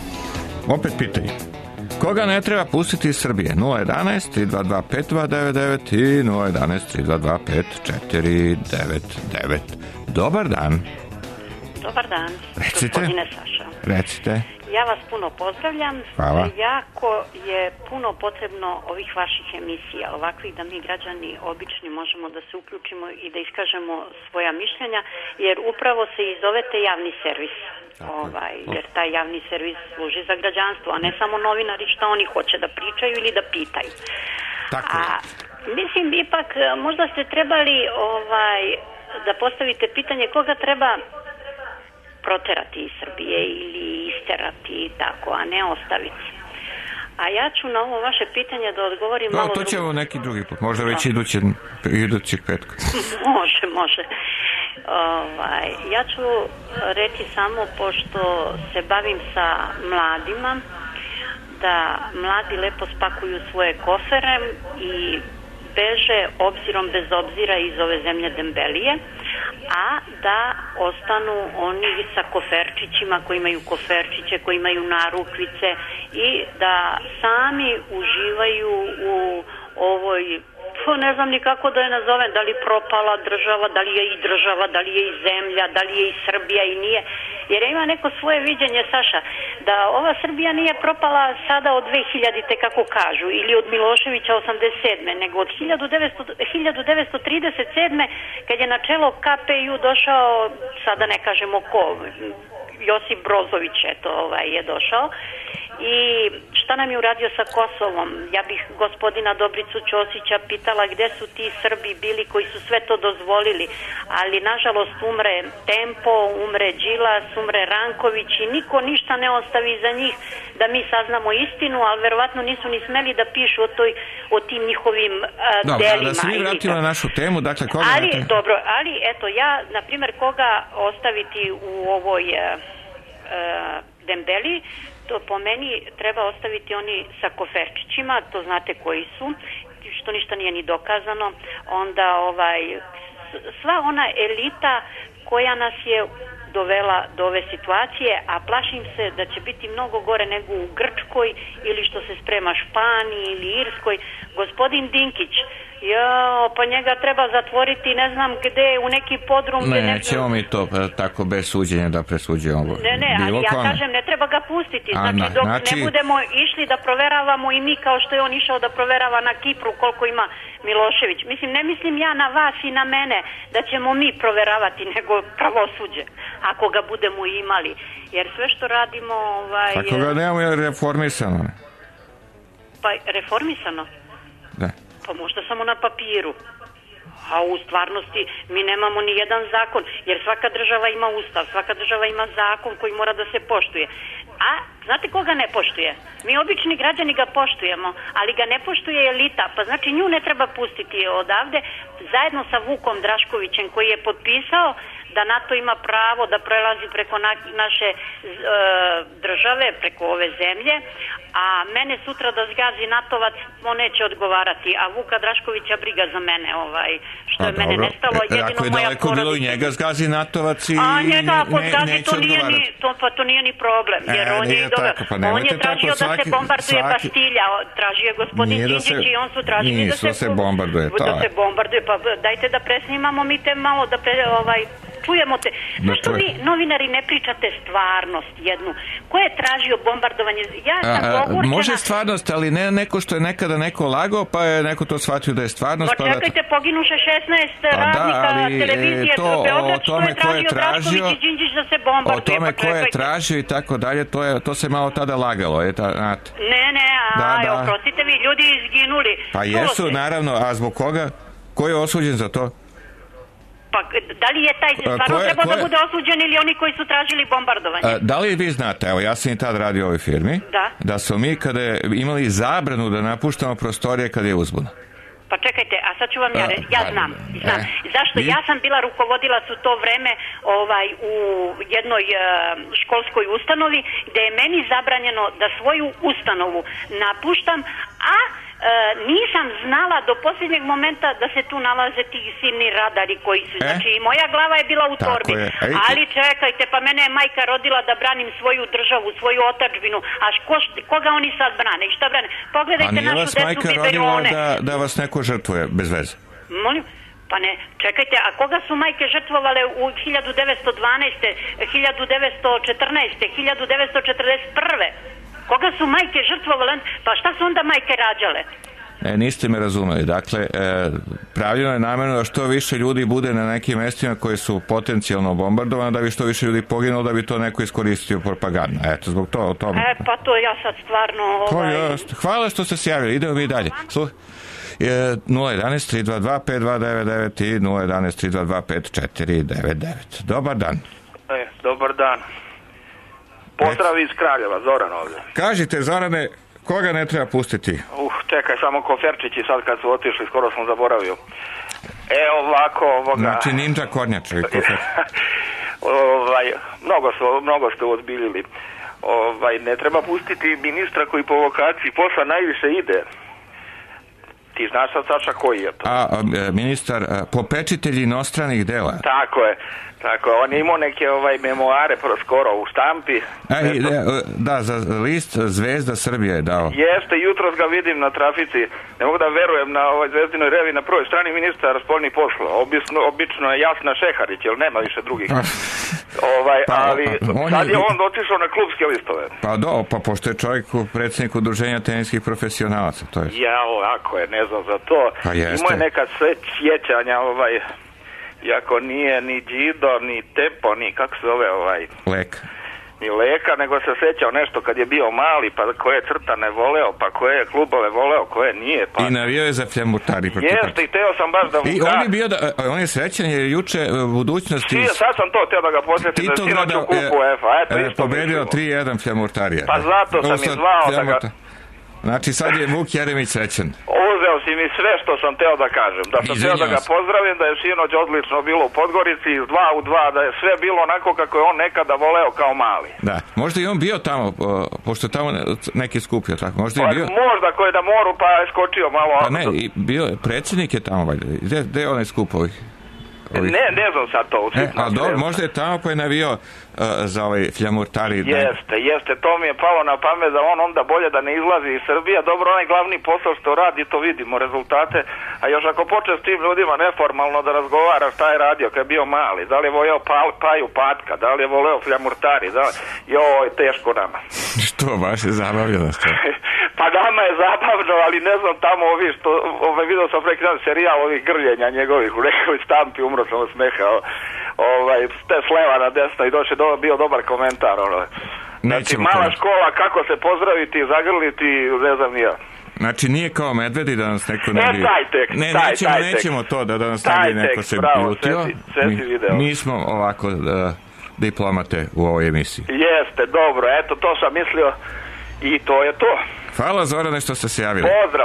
Opet pitanje. Koga ne treba pustiti iz Srbije? nula jedan tri dva dva pet dva devet devet i nula jedan tri dva dva pet četiri devet devet. Dobar dan. Dobar dan, Recite. Gospodine Saša. Recite. Ja vas puno pozdravljam. Hvala. Jako je puno potrebno ovih vaših emisija, ovakvih da mi građani obični možemo da se uključimo i da iskažemo svoja mišljenja, jer upravo se i zovete javni servis. Ovaj, jer taj javni servis služi za građanstvo, a ne samo novinari što oni hoće da pričaju ili da pitaju. Tako a, mislim, ipak možda ste trebali ovaj, da postavite pitanje koga treba proterati iz Srbije ili isterati tako, a ne ostaviti. A ja ću na ovo vaše pitanje da odgovorim no, malo... To ćemo drugo. Neki drugi put, možda već idući, idućeg petka. može, može. Ovaj, ja ću reći samo, pošto se bavim sa mladima, da mladi lepo spakuju svoje kofere i beže obzirom bez obzira iz ove zemlje dembelije, a da ostanu oni sa koferčićima koji imaju koferčiće, koji imaju narukvice i da sami uživaju u ovoj, ne znam ni kako da je nazovem, da li propala država, da li je i država, da li je i zemlja, da li je i Srbija i nije. Jer ima neko svoje viđenje, Saša, da ova Srbija nije propala sada od dve hiljadite kako kažu, ili od Miloševića osamdeset sedme, nego od hiljadu devetsto trideset sedme kad je na čelo ka pe ju došao, sada ne kažemo ko, Josip Brozović eto, ovaj, je došao. I šta nam je uradio sa Kosovom? Ja bih gospodina Dobricu Ćosića pitala gde su ti Srbi bili koji su sve to dozvolili, ali nažalost umre Tempo, umre Đilas, umre Ranković i niko ništa ne ostavi za njih da mi saznamo istinu, ali verovatno nisu ni smeli da pišu o, toj, o tim njihovim uh, Dobre, delima. Da se mi vratimo na našu temu, dakle koga... Ali, te... dobro, ali eto ja, na primjer, koga ostaviti u ovoj uh, uh, Dembeli, to po meni treba ostaviti oni sa koferčićima, to znate koji su, što ništa nije ni dokazano, onda ovaj, sva ona elita koja nas je dovela do ove situacije, a plašim se da će biti mnogo gore nego u Grčkoj ili što se sprema Španiji ili Irskoj. Gospodin Dinkić, jo, pa njega treba zatvoriti ne znam gde, u neki podrum. Ne, ne nećemo mi to tako bez suđenja da presuđujemo. Ne, ne, ali ja kome. kažem, ne treba ga pustiti. Znači, dok znači... ne budemo išli da proveravamo i mi kao što je on išao da proverava na Kipru koliko ima Milošević. Mislim, ne mislim ja na vas i na mene da ćemo mi proveravati, nego pravosuđe, ako ga budemo imali. Jer sve što radimo... Ovaj, ako ga nemamo je reformisano. Ne? Pa reformisano? Da. Pa možda samo na papiru. A u stvarnosti mi nemamo ni jedan zakon, jer svaka država ima ustav, svaka država ima zakon koji mora da se poštuje. A znate koga ne poštuje? Mi obični građani ga poštujemo, ali ga ne poštuje elita. Pa znači nju ne treba pustiti odavde zajedno sa Vukom Draškovićem koji je potpisao da NATO ima pravo da prelazi preko na, naše e, države, preko ove zemlje, a mene sutra da zgazi NATOvac, on neće odgovarati, a Vuka Draškovića briga za mene, ovaj, što je a, mene dobro. nestalo. E, jedino ako je moja daleko bilo i njega zgazi NATOvac i a njega ako ne, zgazi, neće to nije, ni, to, pa to nije ni problem, jer e, on je, tako, pa on je tražio tako, svaki, da se bombarduje svaki... Bastilja, tražio je gospodin Đinđić i on su tražili da se, se bombarduje, to da se bombarduje, pa dajte da presnimamo mi te malo, da pre, ovaj, čujemo te. Zašto vi, novinari, ne pričate stvarnost jednu? Ko je tražio bombardovanje? Ja sam ogorčena... Može stvarnost, ali ne neko što je nekada neko lagao, pa je neko to shvatio da je stvarnost. Pa čekajte, poginuše šesnaest pa radnika da, ali, televizije to, Beograd, što je tražio Drašković i Đinđić da se bombarduje. O tome pa ko je tražio i tako dalje, to, je, to se malo tada lagalo. Je ta, ne, ne, a da, da. oprostite vi, ljudi izginuli. Pa jesu, se... naravno, a zbog koga? Ko je osuđen za to? Pa da li je taj stvarno trebao da bude osuđen ili oni koji su tražili bombardovanje? A, da li vi znate, evo ja sam i tad radio u ovoj firmi, da, da smo mi kada imali zabranu da napuštamo prostorije kada je uzbuna. Pa čekajte, a sad ću vam ja reći, ja znam, znam. E, Zašto? Vi? Ja sam bila rukovodilac u to vreme ovaj, u jednoj uh, školskoj ustanovi gde je meni zabranjeno da svoju ustanovu napuštam, a E, nisam znala do posljednjeg momenta da se tu nalaze ti silni radari koji su, e? znači moja glava je bila u Tako torbi, Ej, ali čekajte, pa mene je majka rodila da branim svoju državu, svoju otadžbinu, a ko, koga oni sad brane i šta brane? Pogledajte našu decu majka rodila da, da vas neko žrtvuje bez veze? Molim? Pa ne, čekajte, a koga su majke žrtvovale u hiljadu devetsto dvanaeste, hiljadu devetsto četrnaeste, hiljadu devetsto četrdeset prve? Koga su majke žrtvovale? Pa šta su onda majke rađale? E, niste me razumeli. Dakle, e, pravljeno je namjerno da što više ljudi bude na nekim mestima koji su potencijalno bombardovani, da bi što više ljudi poginulo, da bi to neko iskoristio propagandno. Eto, zbog to o tom. E, pa to ja sad stvarno... Ovaj... Hvala što ste se javili. Idemo mi dalje. Sluh. nula jedan tri dva dva pet dva devet devet i nula jedan tri dva dva pet četiri devet devet. Dobar dan. E, dobar dan. Pozdrav iz Kraljeva, Zoran ovdje. Kažite, Zorane, koga ne treba pustiti? Uh, čekaj, samo koferčići sad kad su otišli, skoro sam zaboravio. E, ovako, ovoga... Znači, ninja kornjačevi koferčići. ovaj, mnogo, su, mnogo ste ozbiljili. Ovaj, ne treba pustiti ministra koji po vokaciji posla najviše ide. Ti znaš sad Saša koji je to? A, a ministar, a, popečitelj inostranih dela. Tako je. Tako, on je imao neke ovaj, memoare skoro u štampi. A, i, da, za list Zvezda Srbije je dao. Jeste, jutros ga vidim na trafici. Ne mogu da verujem na ovoj Zvezdinoj revi na prvoj strani ministar spoljnih posla. Obično, obično je Jasna Šeharić, jer nema više drugih. ovaj, pa, ali on sad je je on otišao na klubske listove. Pa do, pa pošto je čovjek predsjednik udruženja teniskih profesionalaca, to je. Ja, ovako je, ne znam za to. Pa jeste. Imao je neka sjećanja, ovaj... Iako nije ni Đido, ni Tepo, ni kako se zove ovaj... Leka. Ni Leka, nego se sećao nešto kad je bio mali, pa koje crtane voleo, pa koje klubove voleo, koje nije. Pa... I navio je za Fljamurtari. Jeste, i teo sam baš da mu... I on je bio, da, on je srećan jer je juče u budućnosti... Svi, sad sam to teo da ga posjetim, da sinoć u kupu F A, eto e, isto pobedio tri jedan Fljamurtarija. Pa zato sam i zvao da ga... Znači sad je Vuk Jeremić srećan. Uzeo si mi sve što sam teo da kažem. Da sam teo da ga pozdravim, da je sinoć odlično bilo u Podgorici, iz dva u dva, da je sve bilo onako kako je on nekada voleo kao mali. Da, možda i on bio tamo, pošto je tamo neki skupio, tako, možda pa, i bio. Možda ko je da moru, pa je skočio malo. Pa ne, i bio je, predsjednik je tamo, valjda. Gde, gde je onaj skup ovih? Ovih. Ne, ne znam sad to. E, a dobro, možda je tamo pa je navio uh, za ovaj Fljamurtari. Jeste, jeste, to mi je palo na pamet da on onda bolje da ne izlazi iz Srbije. Dobro, onaj glavni posao što radi, to vidimo, rezultate. A još ako počne s tim ljudima neformalno da razgovara šta je radio kad je bio mali, da li je voleo pa, Paju Patka, da li je voleo Fljamurtari, da li... Joj, teško nama. Što, baš je zabavljeno što? Pa nama je zabavno, ali ne znam tamo ovi što, ovaj, vidio sam preki dan serijal ovih grljenja njegovih u nekoj stampi, umro sam od smeha, ovaj, ste s leva na desno i došli, do, bio dobar komentar, ono. Znači, mala to... škola, kako se pozdraviti, zagrliti, ne znam ja. Znači, nije kao medvedi da nas neko ne... Ne, taj tek, ne, taj, nećemo, taj nećemo to da, da nas taj ne neko tek, se bravo, ljutio. sve si, sve si video. Mi, mi smo ovako... Da, diplomate u ovoj emisiji. Jeste, dobro, eto, to sam mislio i to je to. Hvala, Zorane, što ste se javili. Pozdrav.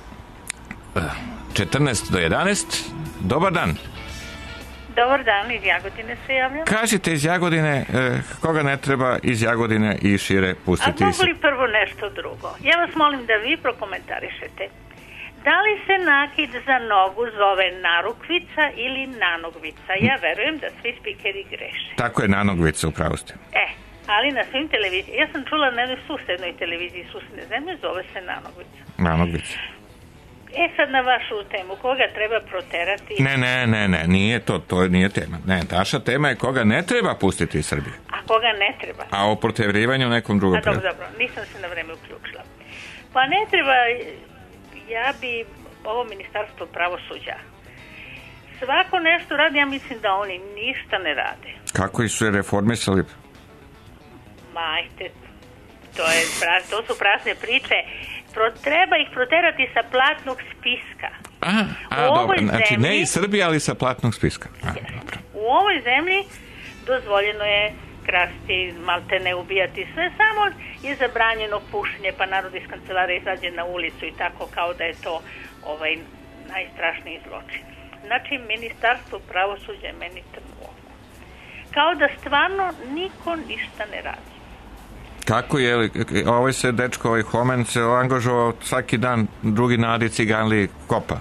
četrnaest do jedanaest, dobar dan. Dobar dan, iz Jagodine se javljam. Kažite iz Jagodine, eh, koga ne treba iz Jagodine i šire pustiti. A mogu li prvo nešto drugo? Ja vas molim da vi prokomentarišete. Da li se nakid za nogu zove narukvica ili nanogvica? Ja verujem da svi spikeri greše. Tako je, nanogvica, upravo ste. E, ali na svim televizijama, ja sam čula na jednoj susednoj televiziji susedne zemlje, zove se nanogvica. Nanogvica. E sad na vašu temu, koga treba proterati? Ne, ne, ne, ne, nije to, to nije tema. Ne, naša tema je koga ne treba pustiti iz Srbije. A koga ne treba? A o proterivanju nekom drugom. A dobro, dobro, nisam se na vreme uključila. Pa ne treba, ja bi ovo ministarstvo pravosuđa. Svako nešto radi, ja mislim da oni ništa ne rade. Kako su je reformisali? Majte, to, je, to su prazne priče. Pro, treba ih proterati sa platnog spiska. A, a dobro, znači zemlji, ne iz Srbije, ali sa platnog spiska. A, dobro. U ovoj zemlji dozvoljeno je krasti, maltene ubijati sve, samo je zabranjeno pušenje, pa narod iz kancelarije izađe na ulicu i tako kao da je to ovaj najstrašniji zločin. Znači, ministarstvo pravosuđa je meni trnuo. Kao da stvarno niko ništa ne radi. Kako je, ovaj se dečko, ovaj Homen se angažovao svaki dan, drugi Nadi Ciganli kopa?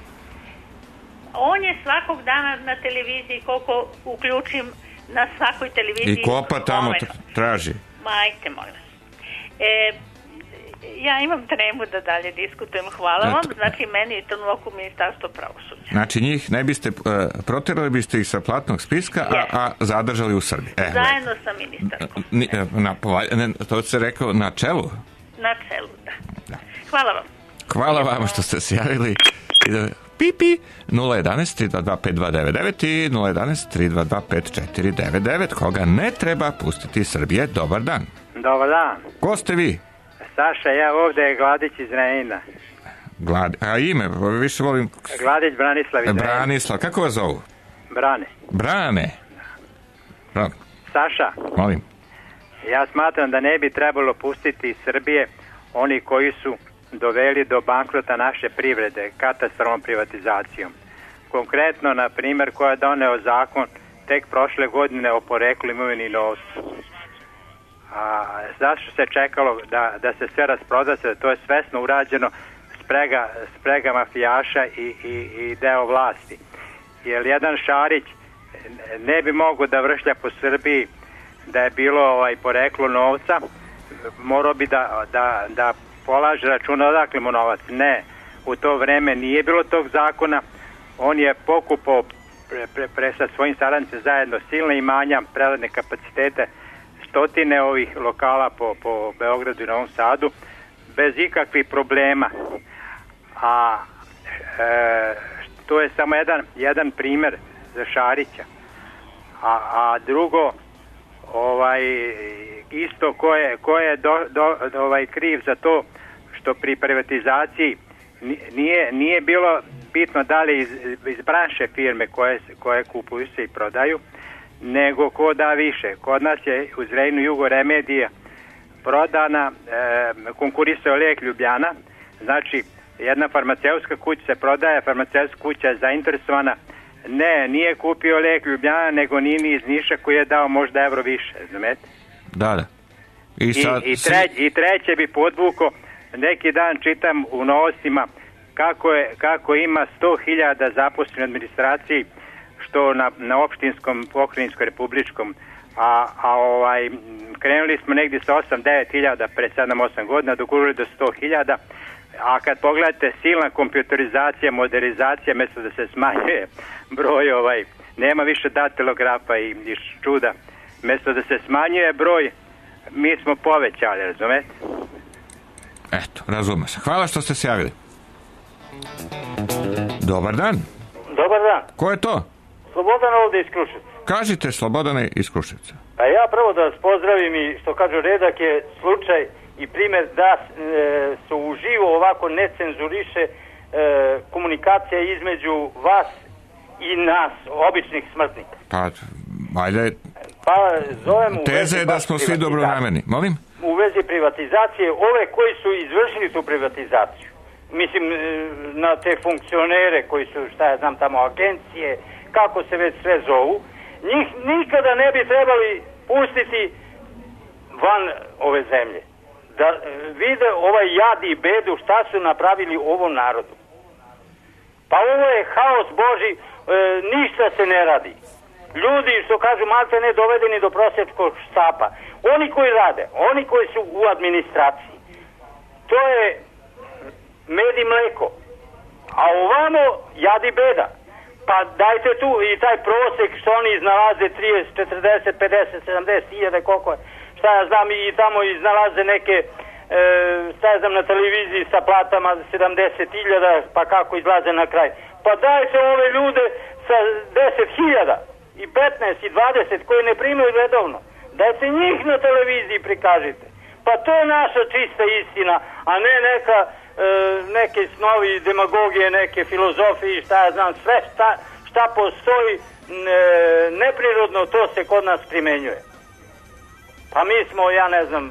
On je svakog dana na televiziji, koliko uključim na svakoj televiziji. I kopa tamo traži. Majte, molim vas. E, ja imam tremu da dalje diskutujem. Hvala vam. Znači, meni je to u ministarstvo pravosuđa. Znači, njih ne biste, uh, proterali biste ih sa platnog spiska, a, a zadržali u Srbiji. E, zajedno sa ministarkom. Na, na, to se rekao na čelu? Na čelu, da. da. Hvala vam. Hvala vam što ste se javili. Pipi nula jedanaest tri dva dva pet dva devet devet i nula jedanaest tri dva dva pet četiri devet devet. Koga ne treba pustiti iz Srbije. Dobar dan. Dobar dan. Ko ste vi? Saša, ja ovdje je Gladić iz Renina. Glad... A ime? Više volim... Gladić Branislav iz Renina. Branislav. Kako vas zovu? Brane. Brane. Brane. Saša. Molim. Ja smatram da ne bi trebalo pustiti iz Srbije oni koji su doveli do bankrota naše privrede katastrofalnom privatizacijom. Konkretno, na primjer, ko je doneo zakon tek prošle godine o poreklu imovine i novcu. A zašto se čekalo da, da se sve rasproda, se, to je svesno urađeno sprega, sprega mafijaša i, i, i deo vlasti. Jer jedan Šarić ne bi mogao da vršlja po Srbiji da je bilo ovaj, poreklo novca, morao bi da, da, da polaže računa odakle mu novac. Ne, u to vreme nije bilo tog zakona, on je pokupao pre, pre, pre sa svojim saradnicima zajedno silne imanja, preladne kapacitete, stotine ovih lokala po, po Beogradu i Novom Sadu bez ikakvih problema. A e, to je samo jedan, jedan primjer za Šarića. A, a drugo, ovaj, isto ko je, ko je do, do, ovaj, kriv za to što pri privatizaciji nije, nije bilo bitno da li iz, iz branše firme koje, koje kupuju se i prodaju, nego ko da više. Kod nas je u Zrenjaninu Jugo Remedija prodana, e, konkurisao Lek Ljubljana, znači jedna farmaceutska kuća se prodaje, farmaceutska kuća je zainteresovana, ne, nije kupio Lek Ljubljana, nego Nini iz Niša koji je dao možda evro više, znamete? Da, da. I, sad, I, i, treć, I treće bi podvuko, neki dan čitam u novostima kako, je, kako ima sto hiljada zaposlenih u administraciji, što na, na opštinskom, pokrajinskom, republičkom, a, a ovaj, krenuli smo negdje sa osam devet hiljada pre sedam osam godina, dogurili do sto hiljada, a kad pogledate silna kompjuterizacija, modernizacija, mjesto da se smanjuje broj, ovaj, nema više datilografa i, i čuda, mjesto da se smanjuje broj, mi smo povećali, razumete? Eto, razume se. Hvala što ste se javili. Dobar dan. Dobar dan. Ko je to? Slobodan ovdje iz Kruševca. Kažite, Slobodane iz Kruševca. Pa ja prvo da vas pozdravim i što kažu redak je slučaj i primjer da e, su uživo ovako ne cenzuriše e, komunikacija između vas i nas, običnih smrtnika. Pa, ajde, Pa zovem u Teza vezi je da baš smo svi privatizacije. dobronamerni. Molim? U vezi privatizacije, ove koji su izvršili tu privatizaciju, mislim e, na te funkcionere koji su, šta ja znam, tamo agencije, kako se već sve zovu, njih nikada ne bi trebali pustiti van ove zemlje. Da e, vide ovaj jad i bedu šta su napravili ovom narodu. Pa ovo je haos Boži, e, ništa se ne radi. Ljudi, što kažu, malte ne dovedeni do prosjačkog štapa. Oni koji rade, oni koji su u administraciji, to je med i mleko. A ovamo jad i beda. Pa dajte tu i taj prosek što oni iznalaze trideset, četrdeset, pedeset, sedamdeset hiljada, koliko je, šta ja znam, i tamo iznalaze neke, e, šta ja znam, na televiziji sa platama sedamdeset hiljada, pa kako izlaze na kraj. Pa dajte ove ljude sa deset hiljada i petnaest i dvadeset koji ne primaju redovno. Dajte njih na televiziji prikažite. Pa to je naša čista istina, a ne neka, e, neke snovi demagogije, neke filozofije, šta ja znam, sve šta, šta postoji e, neprirodno, to se kod nas primenjuje. Pa mi smo, ja ne znam,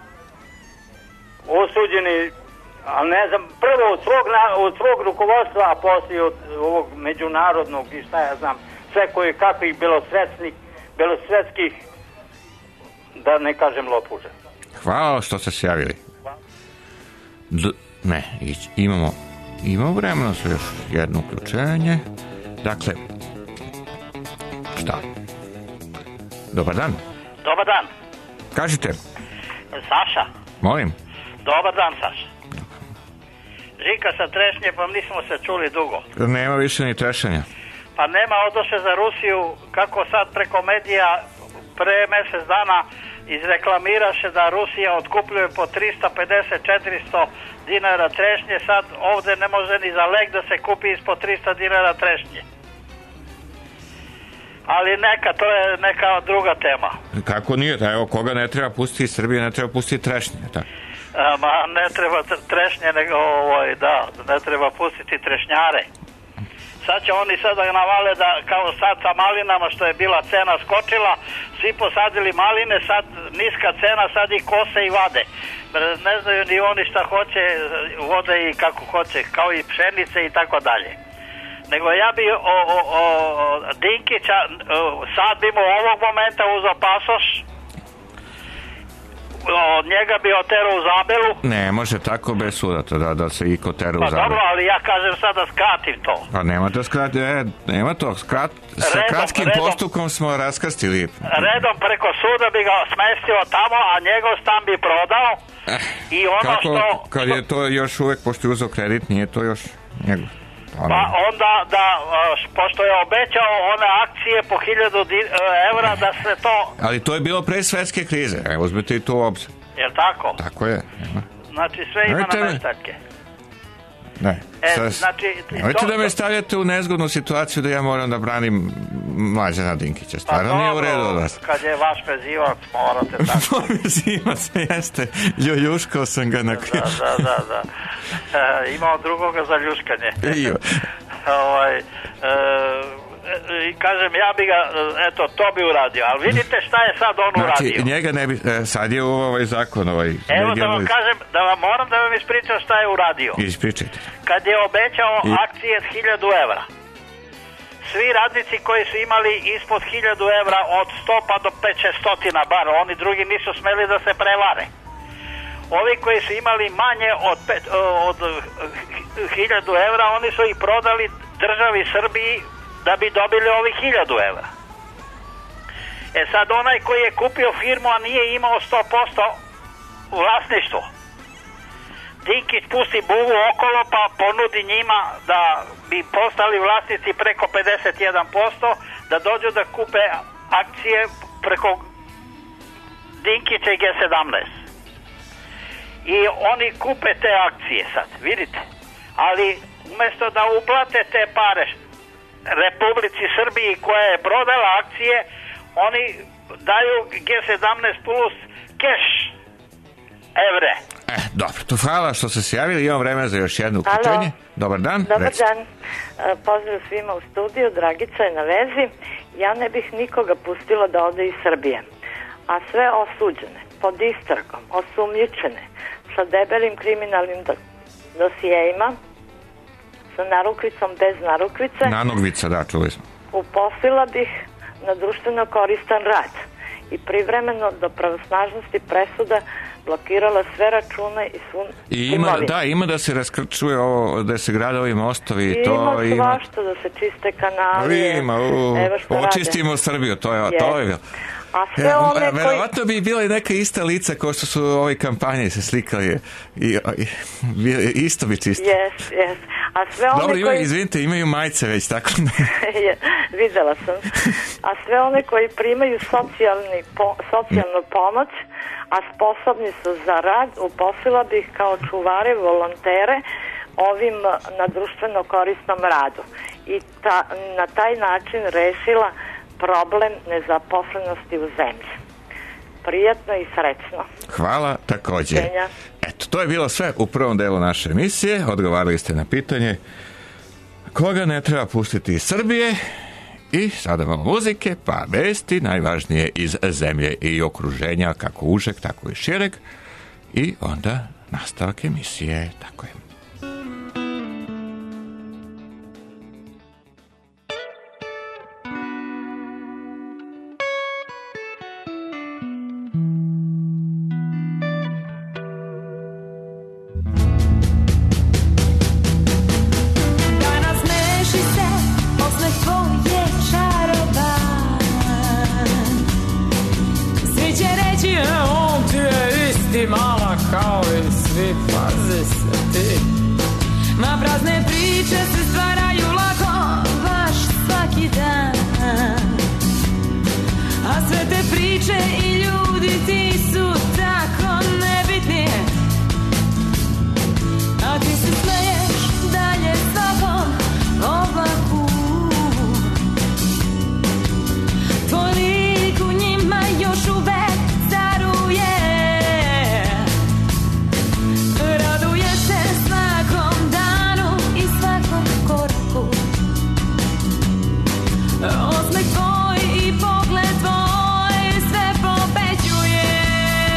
osuđeni, a ne znam, prvo od svog, od svog rukovodstva, a poslije od ovog međunarodnog i šta ja znam, sve koje kakvih belosvetskih, belosvetskih, da ne kažem lopuža. Hvala što ste se javili. D- ne, imamo imamo vremena za još jedno uključenje. Dakle, šta? Dobar dan. Dobar dan. Kažite. Saša. Molim. Dobar dan, Saša. Žika sa Trešnje, pa nismo se čuli dugo. Nema više ni trešanja. Pa nema, odoše za Rusiju, kako sad preko medija pre mjesec dana izreklamiraše da Rusija otkupljuje po trista pedeset do četiristo dinara trešnje, sad ovdje ne može ni za lek da se kupi ispod trista dinara trešnje. Ali neka, to je neka druga tema. Kako nije? Da, evo, koga ne treba pustiti iz Srbije, ne treba pustiti trešnje, tako? Ma ne treba trešnje, nego ovoj, da, ne treba pustiti trešnjare. Sad će oni sada navale da kao sad sa malinama što je bila cena skočila, svi posadili maline, sad niska cena, sad i kose i vade. Ne znaju ni oni šta hoće, vode i kako hoće, kao i pšenice i tako dalje. Nego ja bi o, o, o Dinkića sad bi mu ovog momenta uzeo pasoš, od njega bi oterao u Zabelu. Ne, može tako bez sudata da, da se iko tera u pa Zabelu. Pa dobro, ali ja kažem sad da skratim to. Pa nema to skrati, e, nema to skrat, sa redom, kratkim redom, postupkom smo raskrstili. Redom preko suda bi ga smestio tamo, a njegov stan bi prodao. Eh, I ono kako, što... kad je to još uvek, pošto je uzeo kredit, nije to još njegov. Pa onda da, pošto je obećao one akcije po hiljadu evra da se to... Ali to je bilo pre svetske krize, evo uzmete i to u obzir. Jel tako? Tako je. Nema. Znači sve ima Nemojte na me. meštačke. Ne. E, Sad, znači, nemojte to, da me stavljate u nezgodnu situaciju da ja moram da branim Mlađana Dinkića. Stvarno pa, nije u redu od vas. Kad je vaš vezivac, morate tako. Moj vezivac jeste. Ljuljuškao sam ga na križ. Da, da, da. da. E, imao drugoga za ljuškanje. Ijo. ovaj, e, i kažem, ja bi ga, eto, to bi uradio, ali vidite šta je sad on znači, uradio. Znači, njega ne bi, e, sad je ovaj zakon, ovaj... Evo da vam kažem, da vam moram da vam ispričam šta je uradio. Ispričajte. Kad je obećao I... akcije s hiljadu evra, svi radnici koji su imali ispod hiljadu evra od sto pa do pet šest stotina bar, oni drugi nisu smeli da se prevare. Ovi koji su imali manje od, pet, od hiljadu evra, oni su ih prodali državi Srbiji da bi dobili ovih hiljadu evra. E sad onaj koji je kupio firmu, a nije imao sto posto vlasništvo, Dinkić pusti buvu okolo pa ponudi njima da bi postali vlasnici preko pedeset jedan posto, da dođu da kupe akcije preko Dinkića i G sedamnaest. I oni kupe te akcije sad, vidite. Ali umjesto da uplate te pare Republici Srbiji koja je prodala akcije, oni daju G sedamnaest plus keš evre. E, dobro, to hvala što ste se javili, imam vreme za još jedno uključenje. Dobar dan. Dobar recite. dan. Pozdrav svima u studiju, Dragica je na vezi. Ja ne bih nikoga pustila da ode iz Srbije, a sve osuđene, pod istragom, osumnjičene, sa debelim kriminalnim dosijejima, sa narukvicom bez narukvice, nanogvica, da, čuli smo, uposlila bih na društveno koristan rad i privremeno do pravosnažnosti presuda blokirala sve račune i svu I ima, imovinu. da, ima da se raskrčuje ovo, da se grade ovi mostovi. I to ima ima svašta, da se čiste kanali. Ima, u, Evo što očistimo rade. Srbiju, to je, Yes. to je. A sve one koji... Verovatno bi bila i neka ista lica kao što su u ovoj kampanji se slikali. I, i, isto bi čisto. Yes, yes. A sve one Dobro, ima, koji... izvinite, imaju majice već, tako Je, videla sam. A sve one koji primaju socijalni po, socijalnu pomoć, a sposobni su za rad, uposlila bih kao čuvare, volontere ovim na društveno korisnom radu. I ta, na taj način rešila problem nezaposlenosti u zemlji. Prijatno i srećno. Hvala, također. Senja. Eto, to je bilo sve u prvom delu naše emisije. Odgovarali ste na pitanje koga ne treba pustiti iz Srbije. I sada malo muzike, pa vesti, najvažnije iz zemlje i okruženja, kako užeg, tako i šireg. I onda nastavak emisije, tako je. Mala kao i svi, pazi se ti. Ma prazne priče se stvaraju lako, baš svaki dan. A sve te priče i ljudi ti su tako nebitni. A ti se smeješ dalje s tobom ovako. Tvoj lik u njima još uvek daruje. Osmeh tvoj i pogled tvoj sve pobeđuje.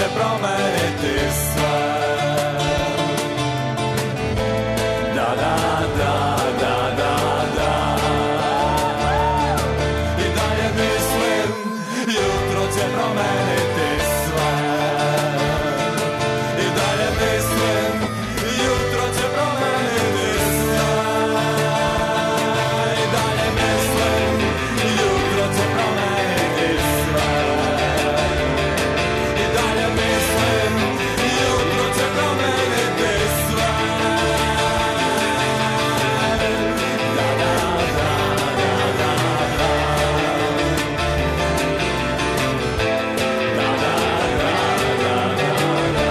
promeniti sve. Da, da, da, da, da, da. I dalje mislim, jutro će promeniti sve. I dalje mislim, jutro će promeniti sve. I dalje mislim, jutro će promeniti sve. I dalje mislim, jutro će promeniti sve. Da, da, da, da, da, da. Da, da, da, da, da, da.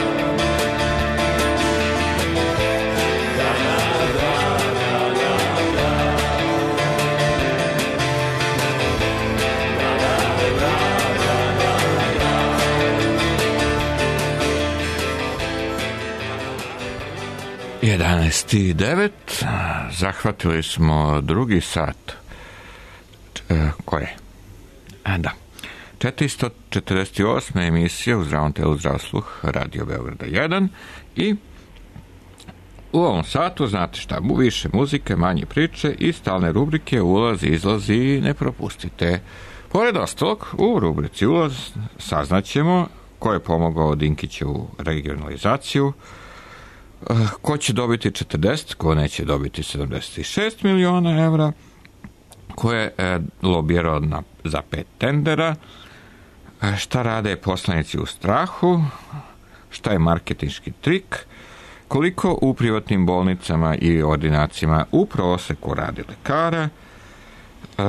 jedanaest i devet, zahvatili smo drugi sat. E, koje? A, da. četiristo četrdeset osma emisija u zdravom telu, zdrav sluh, Radio Beograda jedan i u ovom satu, znate šta, više muzike, manje priče i stalne rubrike Ulaz, izlaz i ne propustite. Pored ostalog, u rubrici Ulaz saznaćemo ko je pomogao Dinkićevu regionalizaciju, ko će dobiti četrdeset, ko neće dobiti sedamdeset šest miliona evra, ko je e, lobirao na, za pet tendera, šta rade poslanici u strahu, šta je marketinški trik, koliko u privatnim bolnicama i ordinacijama u proseku radi lekara, e,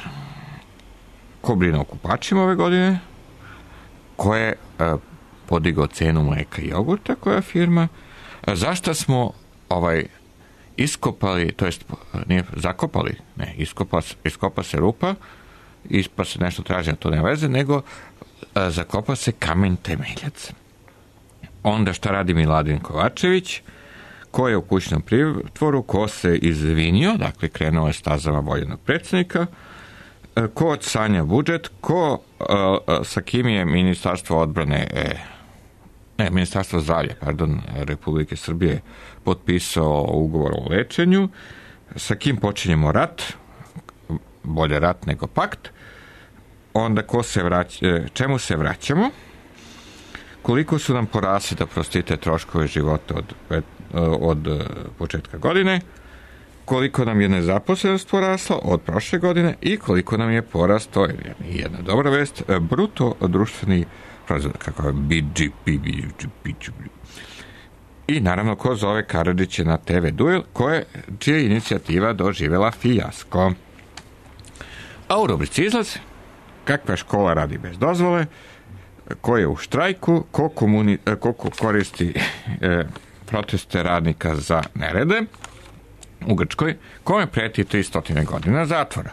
ko brine o kupačima ove godine, ko je e, podigao cenu mleka i jogurta, koja firma, zašto smo ovaj iskopali, to jest nije zakopali, ne, iskopa, iskopa se rupa, ispa se nešto traži, to ne veze, nego a, zakopa se kamen temeljac. Onda šta radi Miladin Kovačević, ko je u kućnom pritvoru, ko se izvinio, dakle krenuo je stazama voljenog predsjednika, a, ko odsanja budžet, ko a, a, sa kim je Ministarstvo odbrane e, ne, Ministarstvo zdravlja, pardon, Republike Srbije potpisao ugovor o lečenju, sa kim počinjemo rat, bolje rat nego pakt, onda ko se vraća, čemu se vraćamo, koliko su nam porasli, da prostite, troškove života od, od početka godine, koliko nam je nezaposlenost porasla od prošle godine i koliko nam je porastao, jedna dobra vest, bruto društveni proizvod, kako je B G P. I naravno, ko zove Karadžić na te ve duel, koje, čija je inicijativa doživjela fijasko. A u rubrici izlaz, kakva škola radi bez dozvole, ko je u štrajku, ko, komuni, ko koristi e, proteste radnika za nerede u Grčkoj, kome preti tristo godina zatvora.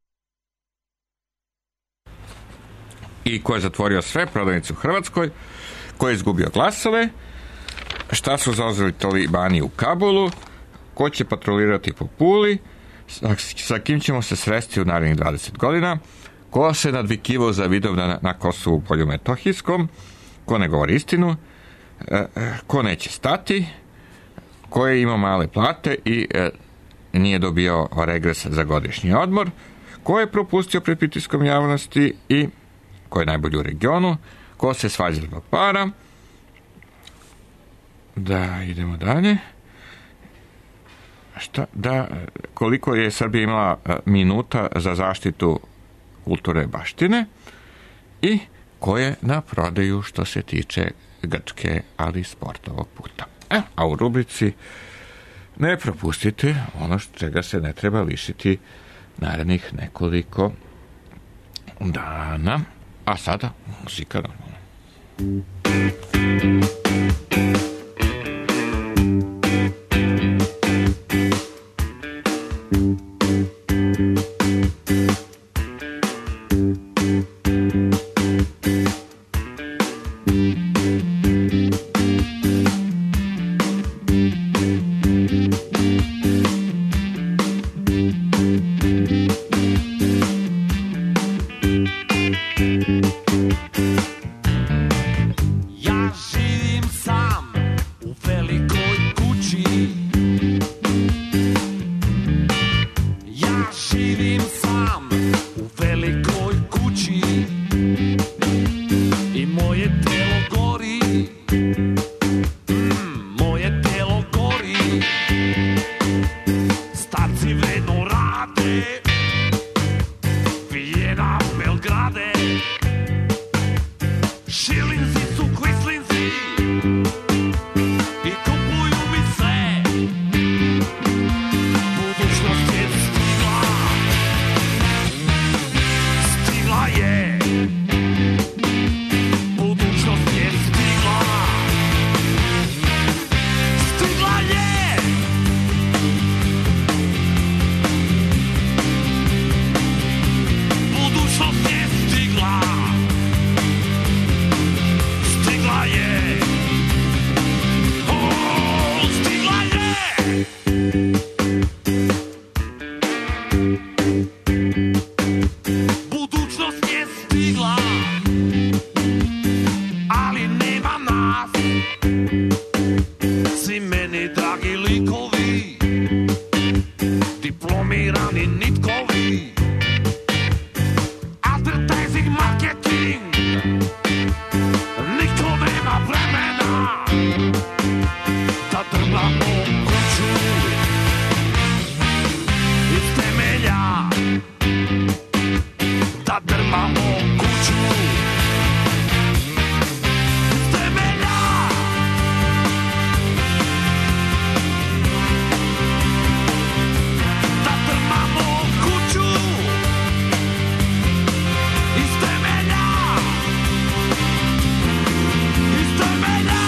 I ko je zatvorio sve prodavnice u Hrvatskoj, ko je izgubio glasove, šta su zauzeli talibani u Kabulu, ko će patrolirati po Puli, sa, sa kim ćemo se sresti u narednih dvadeset godina, ko se nadvikivao za Vidovdana na Kosovu polju Metohijskom, ko ne govori istinu, ko neće stati, ko je imao male plate i e, nije dobio regres za godišnji odmor, ko je propustio pred pritiskom javnosti i ko je najbolji u regionu, ko se svađa zbog para. Da, idemo dalje. Šta, da, koliko je Srbija imala minuta za zaštitu kulture baštine i ko je na prodaju što se tiče Grčke, ali sport ovog puta. E, a u rubrici ne propustite ono čega se ne treba lišiti narednih nekoliko dana. A sada muzika normalno. Zatrpamo kuću iz temelja. Zatrpamo kuću iz temelja. Iz temelja.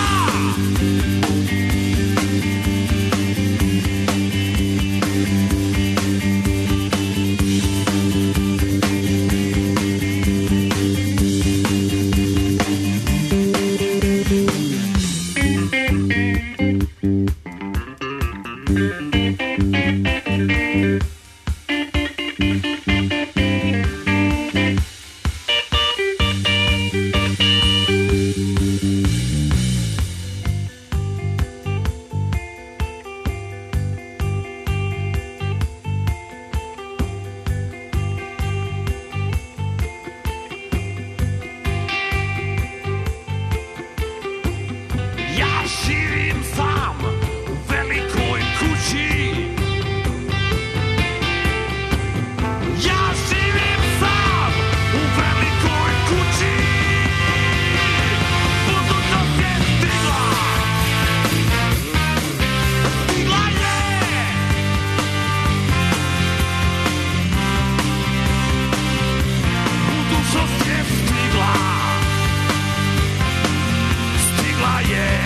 Ja živim sam u velikoj kući. Ja živim sam u velikoj kući. Budućnost je stigla. Stigla je. Budućnost je stigla. Stigla je.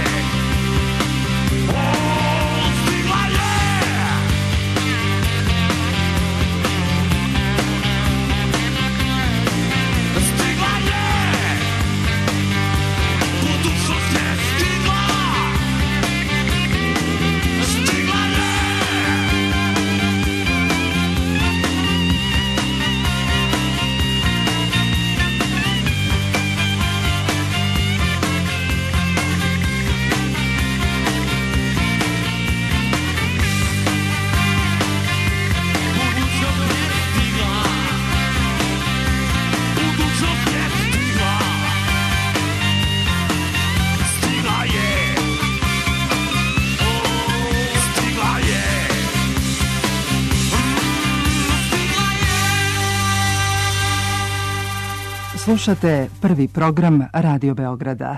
Slušate prvi program Radio Beograda.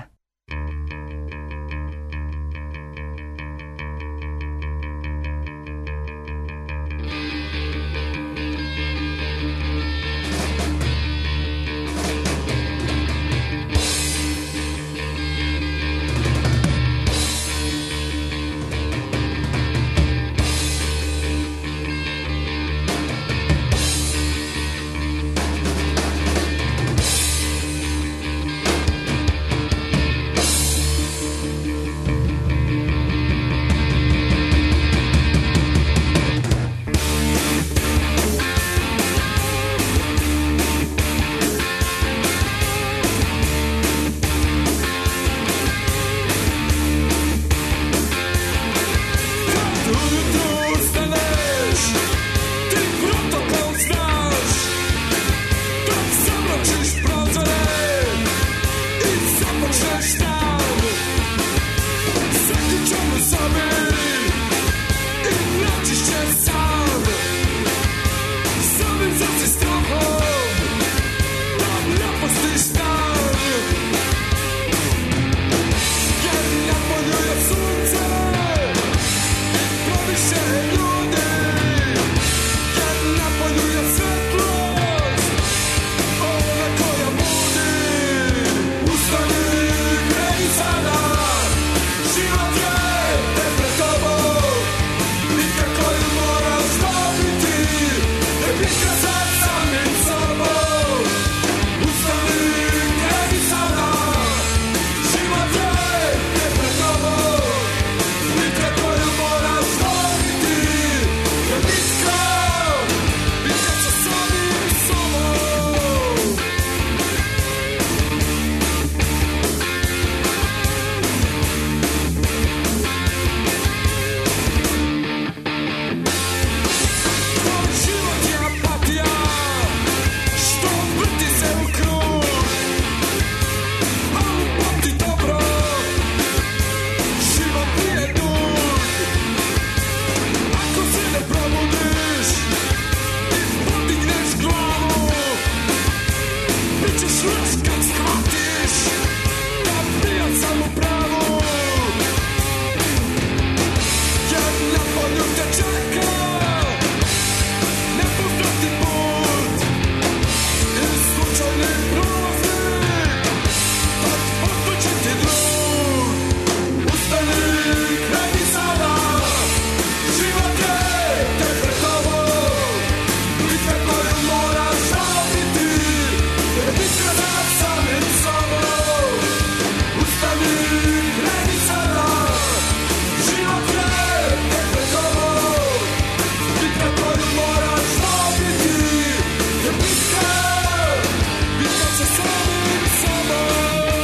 ćeš reći kad shvatiš da bija sam u pravu. Jer na polju te čeka nepoznati put i slučajni prolaznik tad otpoči ti drug. Ustani, kreni sada, život je te pred tobom, bitka koju moraš dobiti, jer bitka nad samim sobom. Ustani, kreni sada, život je te pred tobom, bitka koju moraš dobiti, jer bitka, bitka sa samim sobom.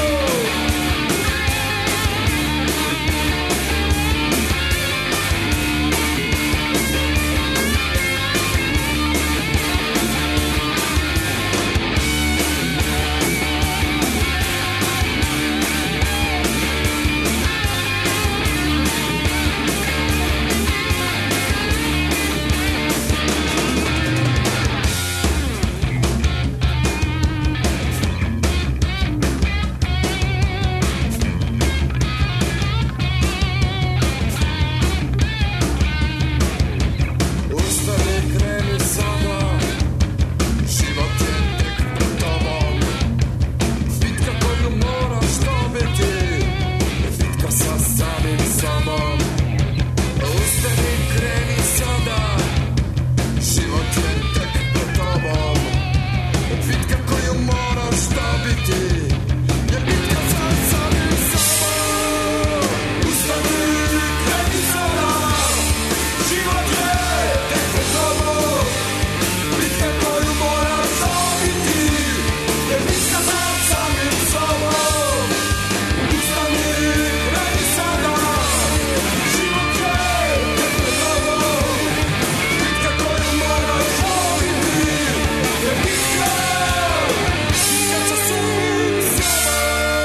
Ustani, kreni sada, život je tek pred tobom, bitka koju moraš dobiti, bitka sa samim sobom. Ustani, kreni sada, život je tek pred tobom, bitka koju moraš dobiti, je bitka sa samim sobom. Ustani, kreni sada, život je tek pred tobom, bitka koju moraš dobiti, je bitka sa samim sobom. Ustani, kreni sada, život je tek pred tobom, bitka koju moraš dobiti, je bitka, bitka sa samim sobom.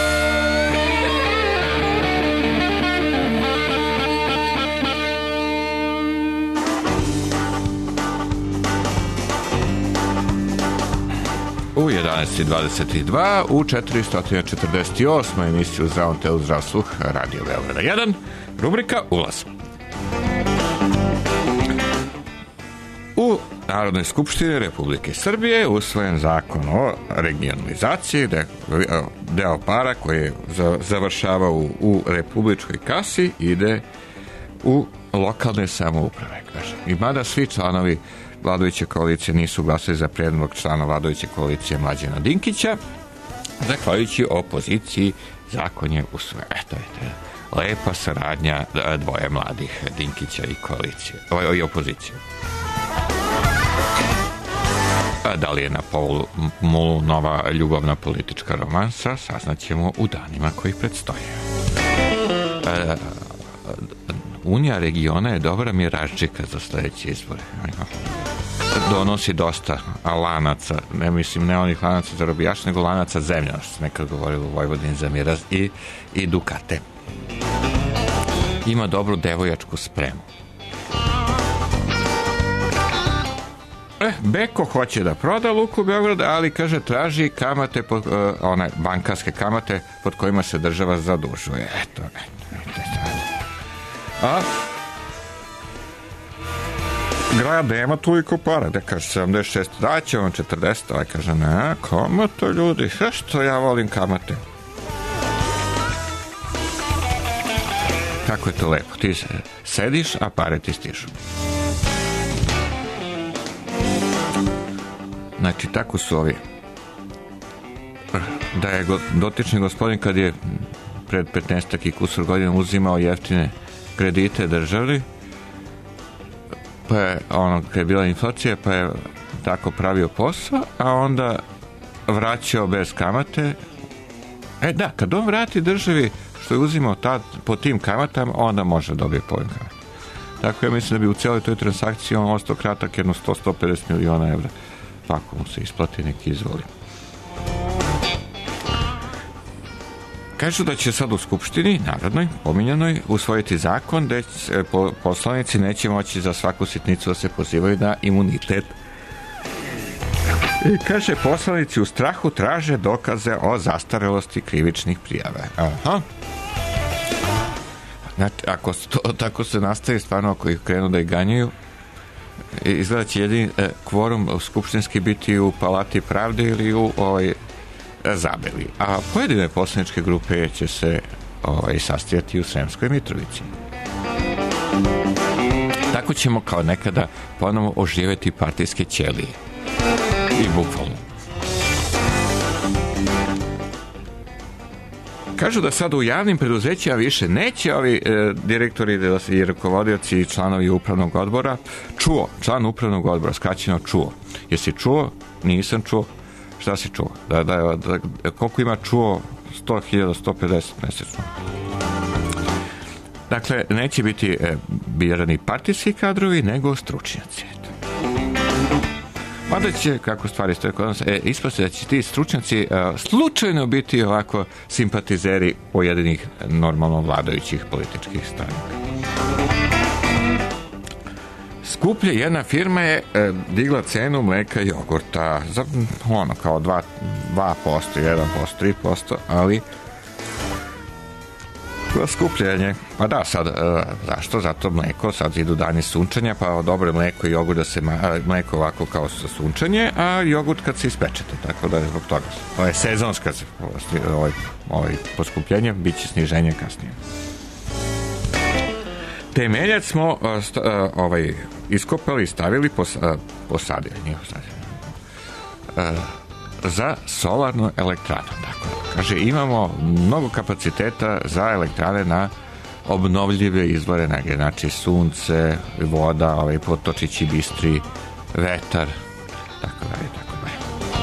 U jedanaest i dvadeset dva u četiristo četrdeset osam emisiju za on te u zdravstvu Radio Beograda jedan, rubrika Ulaz. U Narodnoj skupštini Republike Srbije usvojen zakon o regionalizaciji, gde deo para koji je za- završava u, u republičkoj kasi ide u lokalne samouprave. Kaže. I mada svi članovi vladajuće koalicije nisu glasali za predlog člana vladajuće koalicije Mlađana Dinkića, zahvaljujući opoziciji zakon je usvojen. Eto je lepa saradnja dvoje mladih, Dinkića i koalicije, ovaj i opozicije. A da li je na polu mulu nova ljubavna politička romansa, saznaćemo u danima koji predstoje. E, Unija regiona je dobra miražđika za sledeće izbore. Donosi dosta lanaca, ne mislim ne onih lanaca za robijaš, nego lanaca zemlja, što se nekad govorilo u Vojvodini za miraz i, i Dukate. Ima dobru devojačku spremu. E, Beko hoće da proda Luku Beograd, ali kaže traži kamate, pod, uh, one bankarske kamate pod kojima se država zadužuje. Eto, eto, eto. A grad nema toliko para, da kaže sedamdeset šest, daće on četrdeset, ovaj kaže ne, kamate ljudi, sve što ja volim kamate. Kako je to lepo, ti sediš, a pare ti stižu. Znači, tako su ovi. Da je dotični gospodin kad je pred petnaestak i kusur godina uzimao jeftine kredite državi, pa je ono, kad je bila inflacija, pa je tako pravio posao, a onda vraćao bez kamate. E da, kad on vrati državi što je uzimao tad, po tim kamatama, onda može dobije povim kamata. Tako ja mislim da bi u cijeloj toj transakciji on ostao kratak jedno sto do sto pedeset miliona evra. Ako mu se isplati, neki izvoli. Kažu da će sad u Skupštini, narodnoj, pominjanoj, usvojiti zakon da poslanici neće moći za svaku sitnicu da se pozivaju na imunitet. I kaže, poslanici u strahu traže dokaze o zastarelosti krivičnih prijave. Aha. Znači, ako to tako se nastavi, stvarno, ako ih krenu da ih ganjaju, izgleda će jedin e, kvorum skupštinski biti u Palati pravde ili u ovaj, Zabeli. A pojedine poslaničke grupe će se ovaj, sastajati u Sremskoj Mitrovici. Tako ćemo kao nekada ponovo oživjeti partijske ćelije. I bukvalno. Kažu da sad u javnim preduzećima više neće ovi e, direktori i rukovodioci i članovi upravnog odbora. Čuo, član upravnog odbora, skraćeno čuo. Jesi čuo? Nisam čuo. Šta si čuo? Da, da, da, da, koliko ima čuo? sto hiljada, sto pedeset mesečno. Dakle, neće biti e, birani partijski kadrovi, nego stručnjaci. Mada će, kako stvari stoje kod nas, e, ispasti da će ti stručnjaci e, slučajno biti ovako simpatizeri pojedinih normalno vladajućih političkih stranaka. Skuplje jedna firma je e, digla cenu mleka i jogurta za ono kao dva posto, jedan posto, tri posto, ali skupljenje. Pa da, sad, e, zašto? Zato mleko, sad idu dani sunčanja, pa dobro mleko i jogurt da se, mleko ovako kao sa sunčanje, a jogurt kad se ispečete, tako da je zbog toga. Ovo je sezonska ovaj, ovaj poskupljenje, bit će sniženje kasnije. Temeljac smo sta, ovaj, iskopali i stavili, pos, posadili, nije posadili, za solarnu elektranu, tako. Kaže, imamo mnogo kapaciteta za elektrane na obnovljive izvore energije, znači sunce, voda, ovaj potočići bistri, vetar, tako dalje, tako dalje.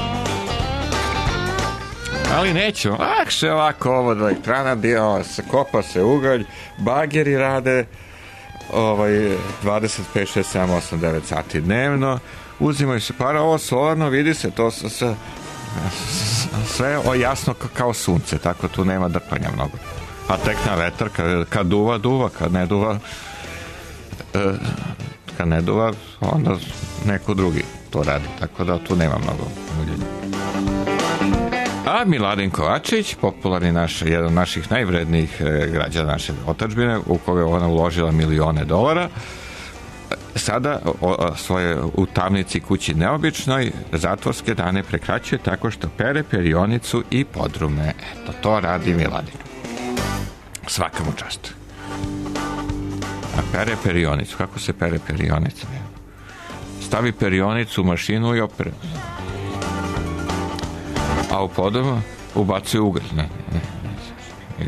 Ali nećemo, lakše ovako ovo od elektrana, dio, se kopa se ugalj, bageri rade, ovaj, dvadeset pet, šest, sedam, osam, devet sati dnevno, uzimaju se para, ovo solarno, vidi se, to se, se sve o jasno kao sunce, tako tu nema drpanja mnogo. A tek na vetar, kad, kad duva, duva, kad ne duva, e, kad ne duva, onda neko drugi to radi, tako da tu nema mnogo ljudi. A Miladin Kovačević, popularni naš, jedan od naših najvrednijih e, građana naše otadžbine, u koga je ona uložila milione dolara, sada o, o, svoje u tamnici kući neobičnoj zatvorske dane prekraćuje tako što pere perionicu i podrume. Eto, to radi Miladin. Svaka mu čast. A pere perionicu. Kako se pere perionica? Stavi perionicu u mašinu i opere. A u podrumu ubacuje ugalj. Ne, ne, ne.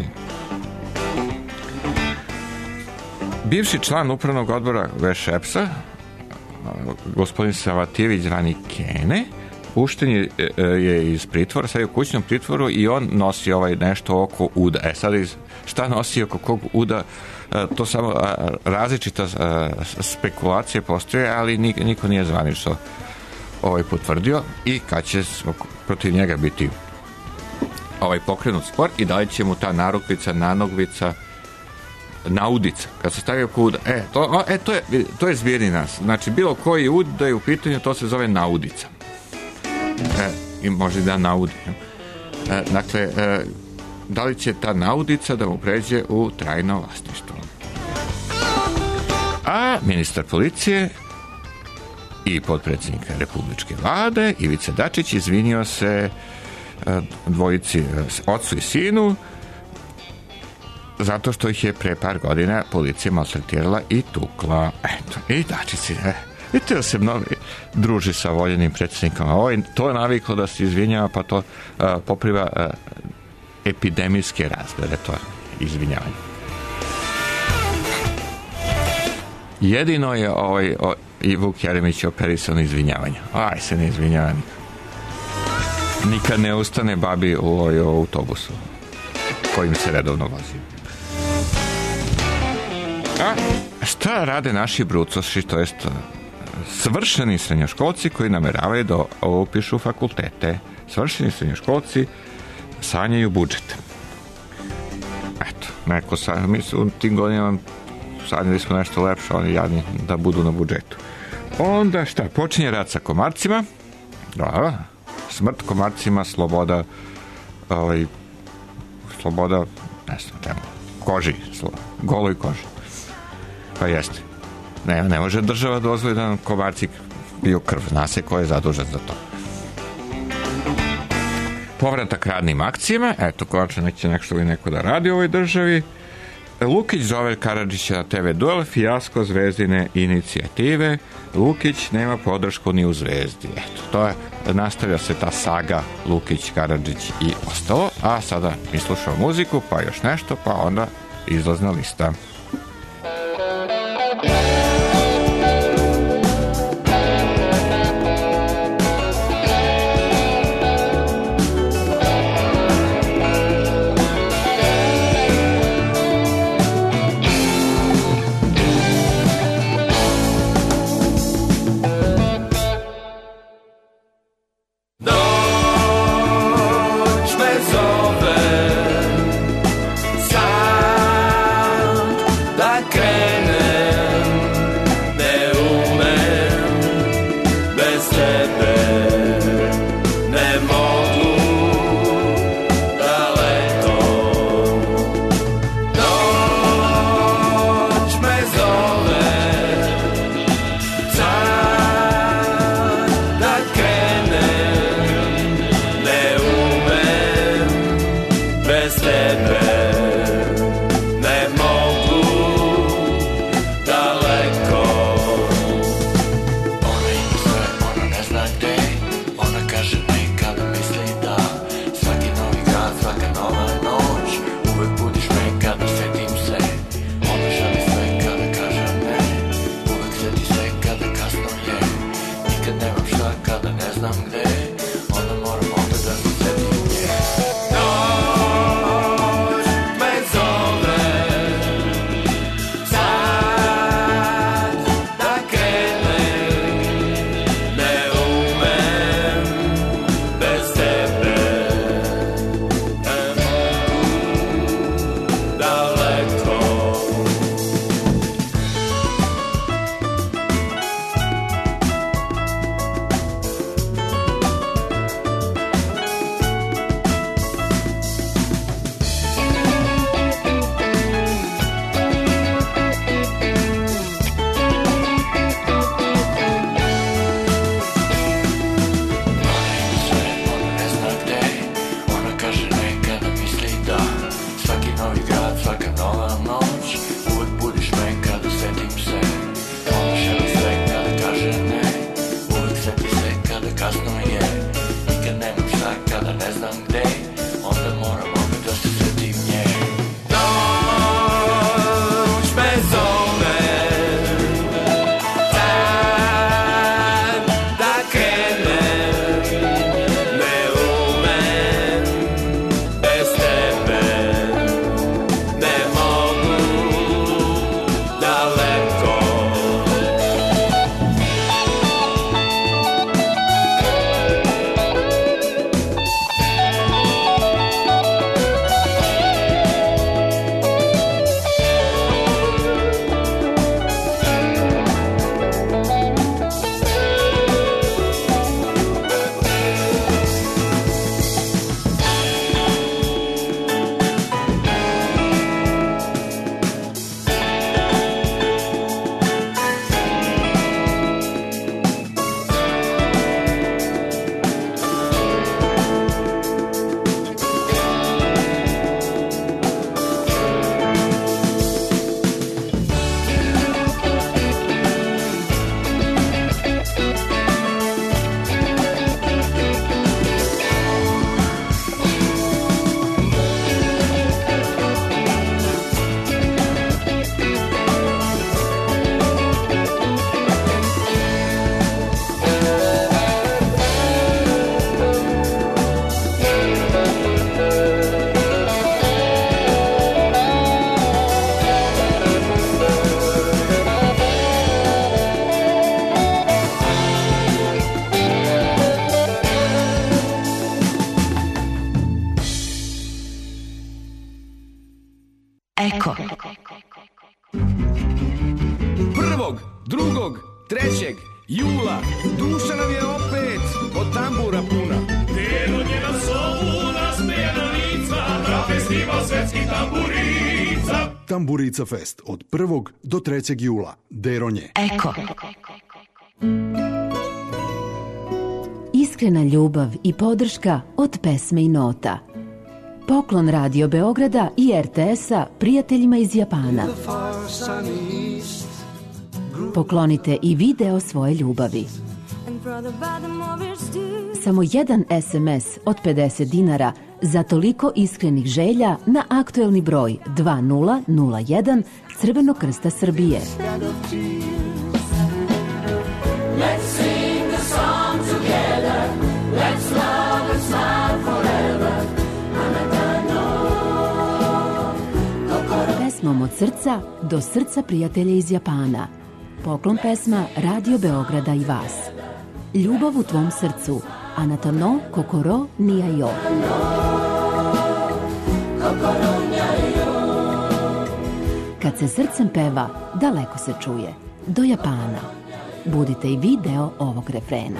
Bivši član upravnog odbora Veš EPS-a, gospodin Savatijević Rani Kene, pušten je, je iz pritvora, sad je u kućnom pritvoru i on nosi ovaj nešto oko uda. E sad, šta nosi oko kog uda, to samo različita spekulacije postoje, ali niko nije zvanično ovaj potvrdio i kad će protiv njega biti ovaj pokrenut spor i da li će mu ta narukvica, nanogvica, naudica, kad se stavio oko uda, e, to, e, to je, to je zbirni nas. Znači, bilo koji ud da je u pitanju, to se zove naudica. E, i može da naudi. E, dakle, e, da li će ta naudica da mu pređe u trajno vlasništvo? A ministar policije i potpredsjednik Republičke vlade Ivica Dačić izvinio se dvojici, ocu i sinu, zato što ih je pre par godina policija maltretirala i tukla. Eto, i Dačić si, eh, vidite da se mnogo druži sa voljenim predsjednikom. Ovo je to naviklo da se izvinjava, pa to uh, popriva uh, epidemijske razmere, to izvinjavanje. Jedino je ovaj, o, i Vuk Jeremić operisan izvinjavanja. Aj se ne izvinjava nikad. Nikad ne ustane babi u, u, u autobusu kojim se redovno vozi. A šta rade naši brucoši, to jest svršeni srednjoškolci koji nameravaju da upišu fakultete? Svršeni srednjoškolci sanjaju budžet. Eto, neko sa, mi su u tim godinama sanjali smo nešto lepše, oni jadni da budu na budžetu. Onda šta, počinje rad sa komarcima, Da, smrt komarcima, sloboda, ovaj, sloboda, ne znam čemu, koži, slo, goloj koži. Pa jeste. Ne, ne može država dozvoli da nam komarci piju krv. Zna se ko je zadužen za to. Povratak radnim akcijama. Eto, konačno neće nešto li neko da radi u ovoj državi. Lukić zove Karadžića na te ve duel, fijasko Zvezdine inicijative. Lukić nema podršku ni u Zvezdi. Eto, to je, nastavlja se ta saga Lukić, Karadžić i ostalo. A sada mi slušamo muziku, pa još nešto, pa onda izlazna lista. Eko. Prvog, drugog, trećeg jula Duša nam je opet od tam tambura puna. Deronje na sobu, nasmejana lica, na festival svetskih tamburica. Tamburica Fest od prvog do trećeg jula. Deronje. Eko. Iskrena ljubav i podrška od pesme i nota. Poklon Radio Beograda i er te es-a prijateljima iz Japana. Poklonite i video svoje ljubavi. Samo jedan es em es od pedeset dinara za toliko iskrenih želja na aktuelni broj dva nula nula jedan Crvenog krsta Srbije. Let's sing the song together. Let's love and smile forever. Pesmom od srca do srca prijatelja iz Japana. Poklon pesma Radio Beograda i vas. Ljubav u tvom srcu. Anata no kokoro ni yo. Kad se srcem peva, daleko se čuje. Do Japana. Budite i vi deo ovog refrena.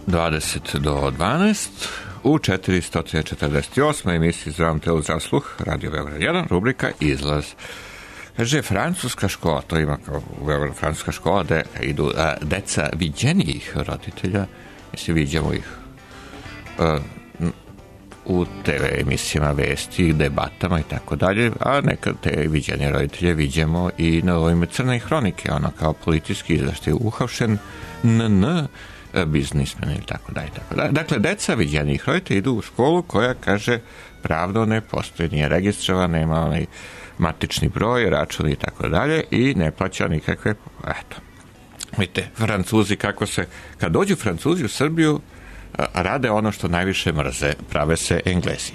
dvadeset do dvanaest u četiristo četrdeset osmoj emisiji Zdravom telu za sluh Radio Beograd jedan, rubrika Izlaz. Kaže, francuska škola, to ima kao u Beogradu francuska škola, gde idu a, deca viđenijih roditelja, mislim, viđamo ih a, u te ve emisijama, vesti, debatama i tako dalje, a nekad te viđenije roditelje viđemo i na ovime Crne hronike, ono kao politički izveštaj uhapšen N N biznismen ili tako dalje, tako dalje. Dakle, deca viđenijih roditelja idu u školu koja, kaže, pravdo ne postoji, nije registrovan, nema onaj matični broj, račun i tako dalje i ne plaća nikakve, eto. Vidite, Francuzi kako se, kad dođu Francuzi u Srbiju, rade ono što najviše mrze, prave se Englezi.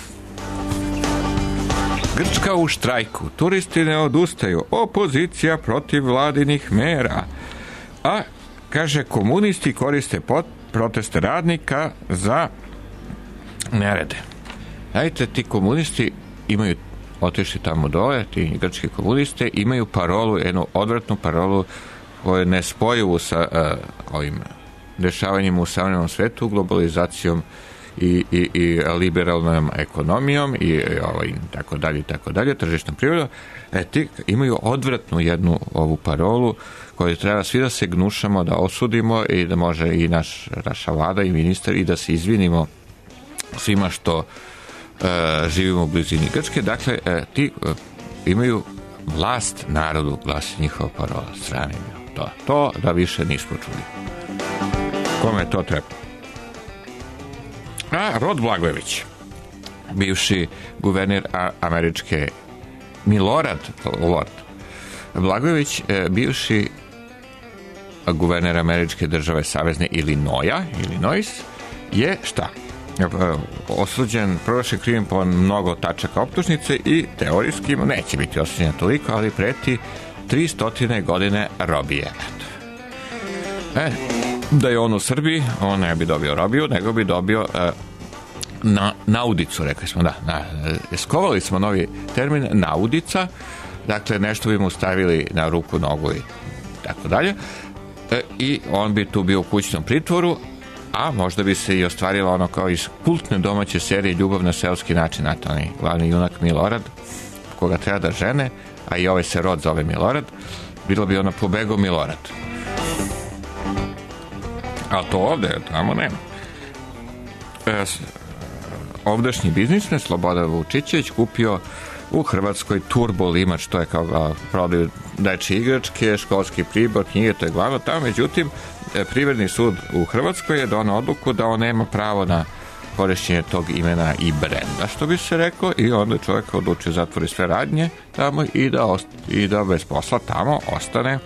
Grčka u štrajku, turisti ne odustaju, opozicija protiv vladinih mera, a kaže, komunisti koriste pot, proteste radnika za nerede. Znajte, ti komunisti imaju, otišli tamo dole, ti grčki komuniste, imaju parolu, jednu odvratnu parolu koju je nespojivu sa uh, ovim dešavanjem u savremenom svetu, globalizacijom i, i, i liberalnom ekonomijom i, i ovaj, tako dalje, tako dalje, tržišnom privredom. E, ti imaju odvratnu jednu ovu parolu koju treba svi da se gnušamo, da osudimo i da može i naš, naša vlada i ministar i da se izvinimo svima što e, živimo u blizini Grčke. Dakle, e, ti e, imaju vlast narodu, glasi njihova parola, strane to, to da više nismo čuli. Kome to treba? A Rod Blagojević, bivši guverner američke Milorad Lord Blagojević, bivši guverner američke države savezne Illinoisa, Illinois, je šta? Osuđen, proglašen krivim po mnogo tačaka optužnice i teorijski neće biti osuđen toliko, ali preti tristo godine robije. E, da je on u Srbiji, on ne bi dobio robiju, nego bi dobio e, na, naudicu, rekli smo, da, na, skovali smo novi termin, naudica, dakle nešto bi mu stavili na ruku, nogu i tako dalje, e, i on bi tu bio u kućnom pritvoru, a možda bi se i ostvarilo ono kao iz kultne domaće serije Ljubav na seoski način, natalni glavni junak Milorad, koga treba da žene, a i ovaj se rod zove Milorad, bilo bi ono pobego Milorad. A to ovde, tamo nema. E, ovdašnji biznismen Slobodan Vučićević kupio u Hrvatskoj turbo limač, to je kao prodaju dečje igračke, školski pribor, knjige, to je glavno tamo. Međutim, Privredni sud u Hrvatskoj je donao odluku da on nema pravo na korišćenje tog imena i brenda, što bi se reklo, i onda čovjek odlučio zatvori sve radnje tamo i da, ost, i da bez posla tamo ostane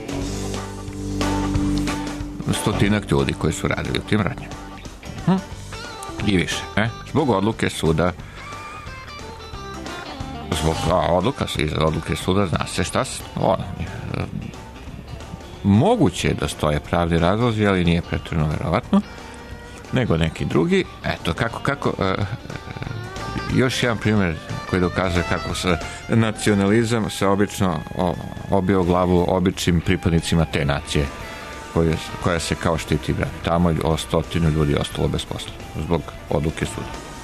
stotinak ljudi koji su radili u tim radnjama. Hm? I više. E? Zbog odluke suda, zbog a, odluka se iz odluke suda zna se šta se, ono, moguće je da stoje pravni razlozi, ali nije pretjerano verovatno, nego neki drugi. Eto, kako, kako, e, još jedan primjer koji dokazuje kako se nacionalizam se obično obio glavu običnim pripadnicima te nacije koja, koja se kao štiti brat. Tamo o stotinu ljudi ostalo bez posla zbog odluke suda.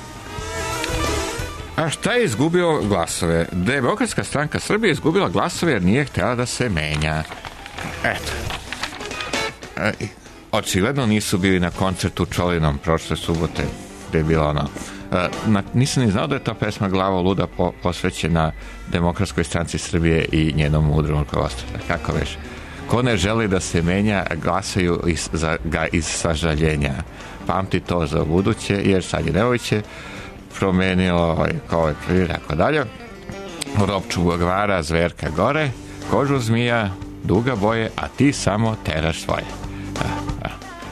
A šta je izgubio glasove? Demokratska stranka Srbije je izgubila glasove jer nije htjela da se menja. Eto. E, očigledno nisu bili na koncertu Čolinom prošle subote gde je bila ono. E, na, nisam ni znao da je ta pesma Glavo luda po, posvećena Demokratskoj stranci Srbije i njenom mudrom rukovodstvu. Kako već? Ko ne želi da se menja, glasaju iz, za, ga iz sažaljenja. Pamti to za buduće, jer sad je Nevoviće promenilo ovaj, kao ovaj prvi, tako dalje. Ropču Bogvara, zverka gore, kožu zmija, duga boje, a ti samo teraš svoje. A, a.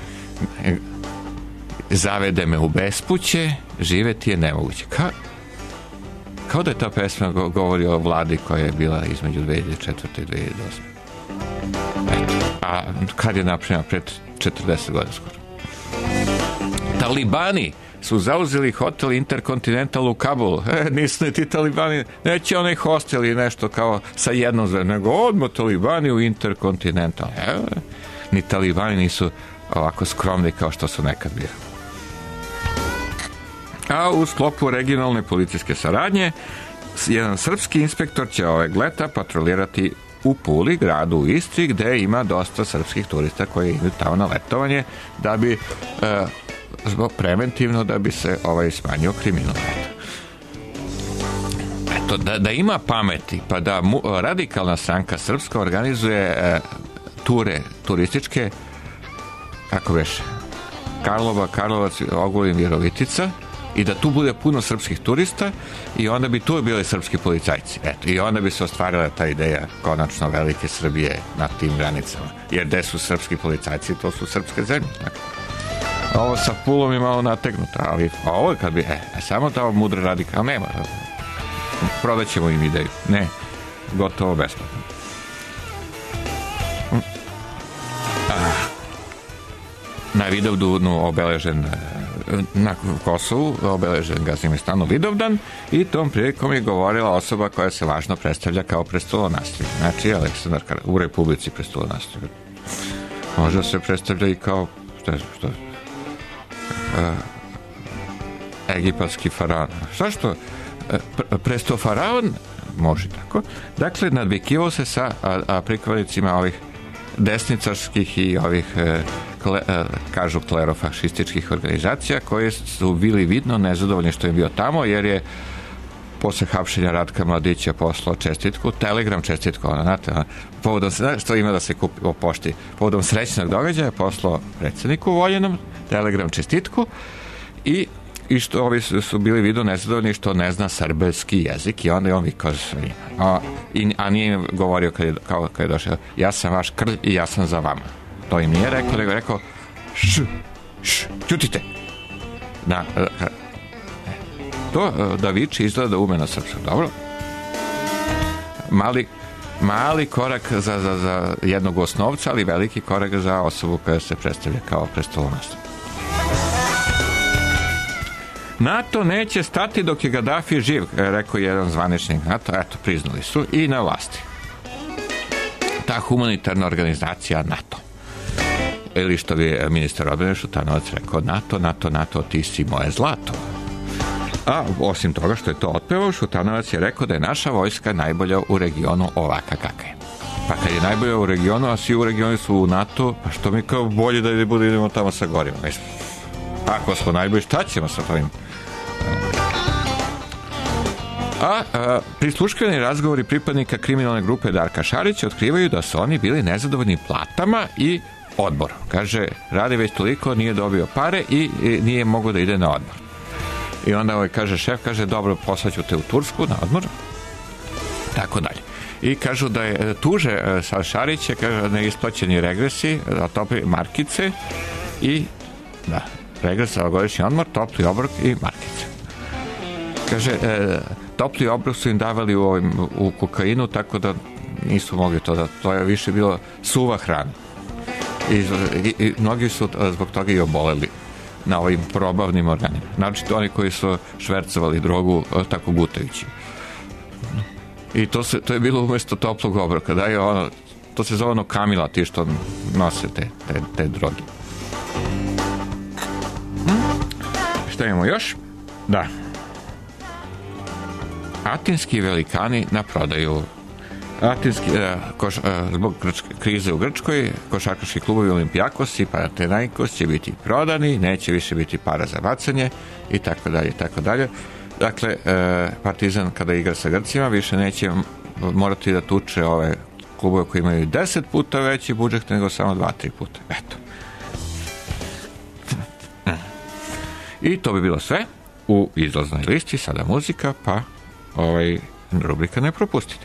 Zavede me u bespuće, živeti je nemoguće. Ka, kao da je ta pesma go, govori o vladi koja je bila između dve hiljade četvrte i dve hiljade osme. Eto. A kad je napravljena pred četrdeset godina skoro. Talibani su zauzeli hotel Intercontinental u Kabulu. E, nisu ni ti talibani, neće onaj hostel i nešto kao sa jednom zvezdom, nego odmah talibani u Intercontinental. E, ni talibani nisu ovako skromni kao što su nekad bili. A u sklopu regionalne policijske saradnje jedan srpski inspektor će ovog leta patrolirati u Puli, gradu u Istri, gde ima dosta srpskih turista koji idu tamo na letovanje da bi e, zbog preventivno da bi se ovaj smanjio kriminal. Eto, da, da ima pameti, pa da mu, radikalna stranka srpska organizuje e, ture turističke, kako beše, Karlova, Karlovac, Ogulin, Virovitica, i da tu bude puno srpskih turista i onda bi tu bili srpski policajci. Eto, i onda bi se ostvarila ta ideja konačno velike Srbije na tim granicama. Jer gde su srpski policajci, to su srpske zemlje. Tako. A ovo sa Pulom je malo nategnuto, ali ovo kad bi, e, samo da ovo mudro radikal nema. Prodat ćemo im ideju. Ne, gotovo besplatno. Na Vidovdanu obeležen na Kosovu obeležen Gazimistanu Vidovdan i tom prilikom je govorila osoba koja se važno predstavlja kao prestolonastrijeg. Znači Aleksandar Karađorđević u Republici prestolonastrijeg. Može se predstavlja i kao što je, što je, uh, egipatski faraon. Šta što? Uh, prestofaraon može tako. Dakle, nadvikivao se sa a, a prikladnicima ovih desničarskih i ovih e, kle, e, kažu klerofašističkih organizacija koje su bili vidno nezadovoljni što je bio tamo, jer je posle hapšenja Ratka Mladića poslao čestitku, telegram čestitku, ona, znate, povodom, što ima da se kupi o pošti, povodom srećnog događaja poslao predsjedniku voljenom telegram čestitku i i što ovi su, su bili vidno nezadovoljni što ne zna srbelski jezik i onda je on vikao a, i, a nije govorio kad je, kao, kad je došao ja sam vaš kralj i ja sam za vama. To im nije rekao, nego je rekao š, š, čutite. Da, to da viči izgleda da ume na srpsku. Dobro. Mali, mali korak za, za, za jednog osnovca, ali veliki korak za osobu koja se predstavlja kao prestolonastrijeg. NATO neće stati dok je Gaddafi živ, rekao jedan zvaničnik NATO, eto, priznali su i na vlasti. Ta humanitarna organizacija NATO. Ili što bi ministar odbrane Šutanovac rekao, NATO, NATO, NATO, ti si moje zlato. A osim toga što je to otpevao, Šutanovac je rekao da je naša vojska najbolja u regionu ovaka kakva je. Pa kad je najbolja u regionu, a svi u regionu su u NATO, pa što mi kao bolje da idemo tamo sa gorima. Ako smo najbolji, šta ćemo sa ovim? A, a prisluškivani razgovori pripadnika kriminalne grupe Darka Šarića otkrivaju da su oni bili nezadovoljni platama i odborom. Kaže, radi već toliko, nije dobio pare i, i nije mogao da ide na odmor. I onda ovaj kaže, šef kaže, dobro, poslaću te u Tursku na odmor. Tako dalje. I kažu da je tuže sa Šarića, kaže, neisplaćeni regresi, topli markice i da, regres za godišnji odmor, topli obrok i markice. Kaže, e, topli obrok su im davali u, ovim, u kokainu, tako da nisu mogli to da, to je više bilo suva hrana. I, i, i mnogi su zbog toga i oboleli na ovim probavnim organima. Znači, oni koji su švercovali drogu tako gutajući. I to, se, to je bilo umjesto toplog obroka. Da je ono, to se zove ono kamila, ti što nose te, te, te droge. Šta imamo još? Da. Atinski velikani na prodaju. Atinski, eh, koš, eh, zbog grčke, krize u Grčkoj, košarkaški klubovi Olimpijakos i Panathinaikos će biti prodani, neće više biti para za bacanje i tako dalje, i tako dalje. Dakle, eh, Partizan kada igra sa Grcima više neće morati da tuče ove klubove koji imaju deset puta veći budžet nego samo dva, tri puta. Eto. I to bi bilo sve u izlaznoj listi, sada muzika, pa ovaj rubrika ne propustite.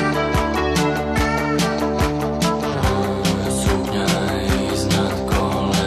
Suknja iznad kola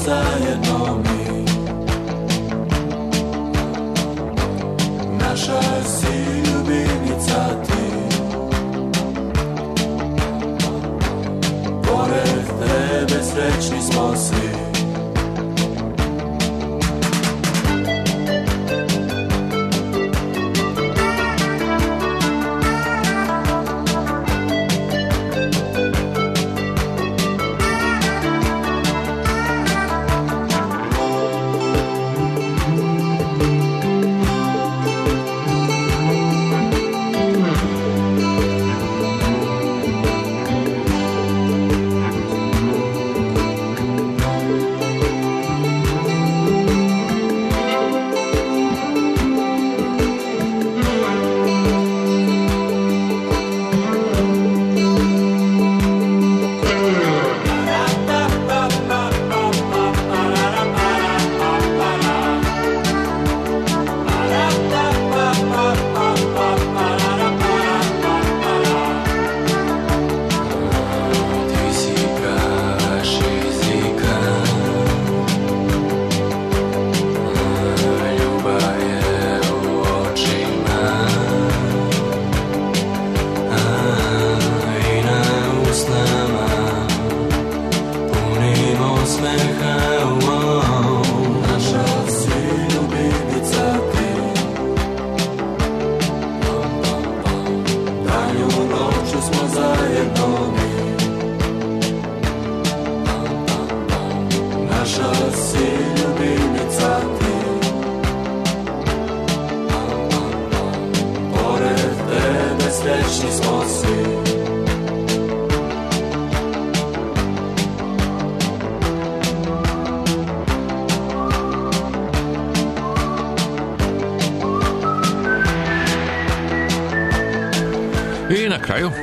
zajedno mi. Naša si ljubinica ti. Pored tebe srećni smo svi. I na kraju,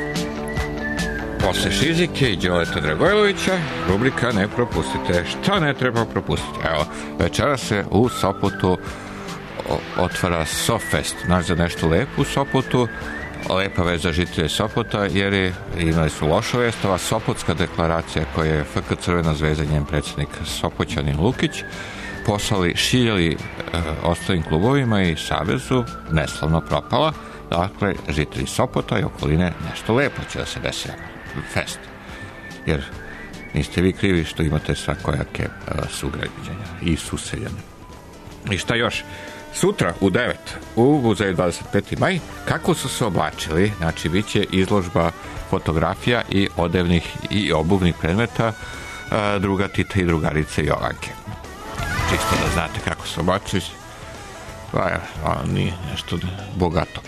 posle Šizike i Đoleta Dragojlovića, rubrika Ne propustite. Šta ne treba propustiti? Evo, večera se u Sopotu otvara Sofest. Naš za nešto lepo u Sopotu. Lepa vez za žitelje Sopota, jer je, imali su loša vest, ova Sopotska deklaracija koju je F K Crvena zvezda, njen predsjednik Sopoćanin Lukić, poslali, šiljali e, ostalim klubovima i savezu, neslavno propala. Dakle, žitelji Sopota i okoline, nešto lepo će da se desi fest. Jer niste vi krivi što imate svakojake uh, sugrađenja i suseljane. I šta još? Sutra u devet u muzeju dvadeset peti maj, kako su se oblačili, znači bit će izložba fotografija i odevnih i obuvnih predmeta uh, druga Tita i drugarice Jovanke. Čisto da znate kako se oblačili. Pa je, nije nešto bogato.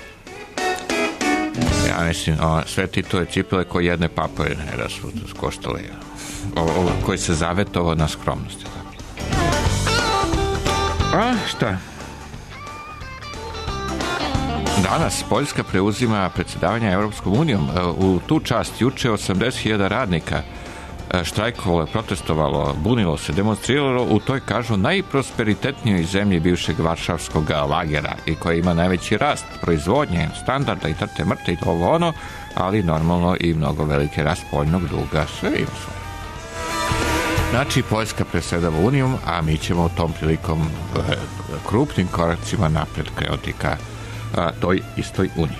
Ja mislim, o, sve Titove cipele koje jedne papove ne da su koštale, o, o, koji se zavetovao na skromnosti. A šta? Danas Poljska preuzima predsjedavanje Evropskom unijom. U tu čast juče osamdeset hiljada radnika štrajkovalo, protestovalo, bunilo se, demonstriralo u toj, kažu, najprosperitetnijoj zemlji bivšeg varšavskog lagera i koja ima najveći rast proizvodnje, standarda i trte mrte i ovo ono, ali normalno i mnogo velike rast spoljnog duga. Sve ima sve. Znači, Poljska predsjedava unijom, a mi ćemo tom prilikom e, krupnim koracima napred krenuti ka a, toj istoj uniji.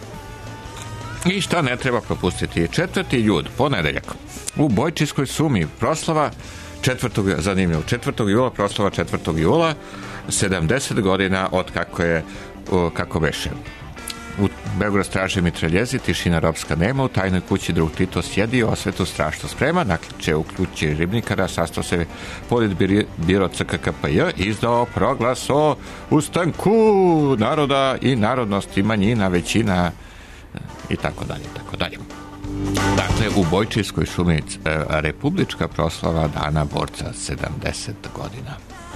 I šta ne treba propustiti? Četvrti jud, ponedeljak, u Bojčijskoj Sumi proslava četvrtog, zanimljivo, četvrtog jula, proslava četvrtog jula, sedamdeset godina od kako je, kako beše. U Beograd straže mitraljezi, tišina ropska nema, u tajnoj kući drug Tito sjedi, osvetu strašno sprema, naključe u ključi ribnikara, sastao se pored biro C K K P J, izdao proglas o ustanku naroda i narodnosti, manjina, većina, i tako dalje, i tako dalje. Dakle, u Bojčijskoj Šumi republička proslava Dana borca, sedamdeset godina.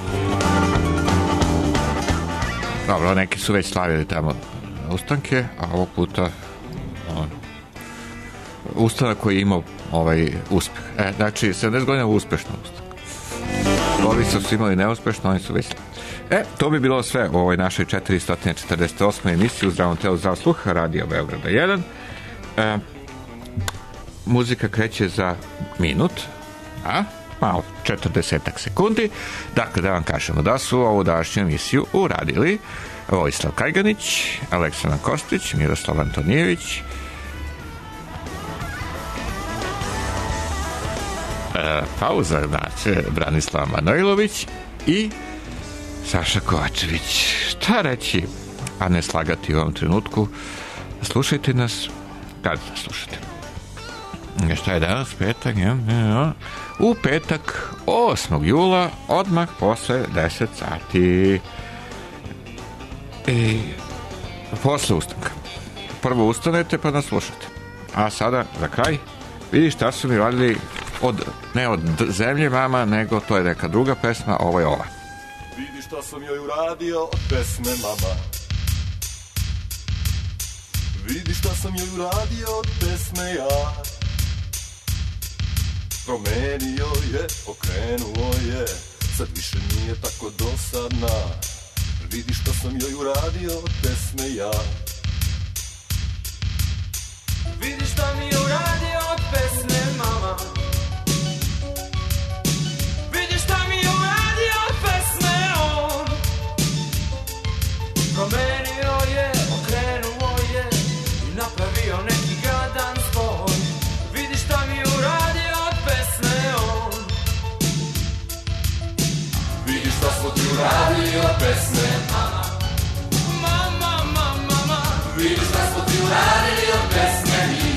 Dobro, neki su već slavili tamo ustanke, a ovog puta on, ustanak koji je imao ovaj uspeh. E, znači, sedamdeset godina uspešno ustanak. Ovi su imali neuspešno, oni su već slavili. E, to bi bilo sve u ovoj našoj četiristo četrdeset osmoj emisiji u Zdravom telu, zdrav sluh, Radio Beograda jedan. E, muzika kreće za minut, a malo, četrdesetak sekundi. Dakle, da vam kažemo da su ovu današnju emisiju uradili Vojislav Kajganić, Aleksandar Kostić, Miroslav Antonijević, e, pauza, znači, Branislav Manojlović i Saša Kovačević. Šta reći, a ne slagati u ovom trenutku? Slušajte nas, kada nas slušate? Šta je danas, petak? Ja, ja. U petak, osmog jula, odmah posle deset sati. I posle ustanka. Prvo ustanete pa nas slušate. A sada, za kraj, vidi šta su mi radili od, ne od zemlje mama, nego to je neka druga pesma, ovo je ova. Vidi šta sam joj uradio od pesme mama. Vidi šta sam joj uradio od pesme ja. Promenio je, okrenuo je, sad više nije tako dosadna. Vidi šta sam joj uradio od pesme ja. Vidi šta mi je uradio od pesme mama. Vidi šta mi je uradio od pesme on. Promenio je, okrenuo je i napravio neki gadan zvon. Vidi šta mi je uradio od pesme on. Vidi šta smo ti uradili od pesme mama. Mama, mama, mama. Vidi šta smo ti uradili od pesme mi.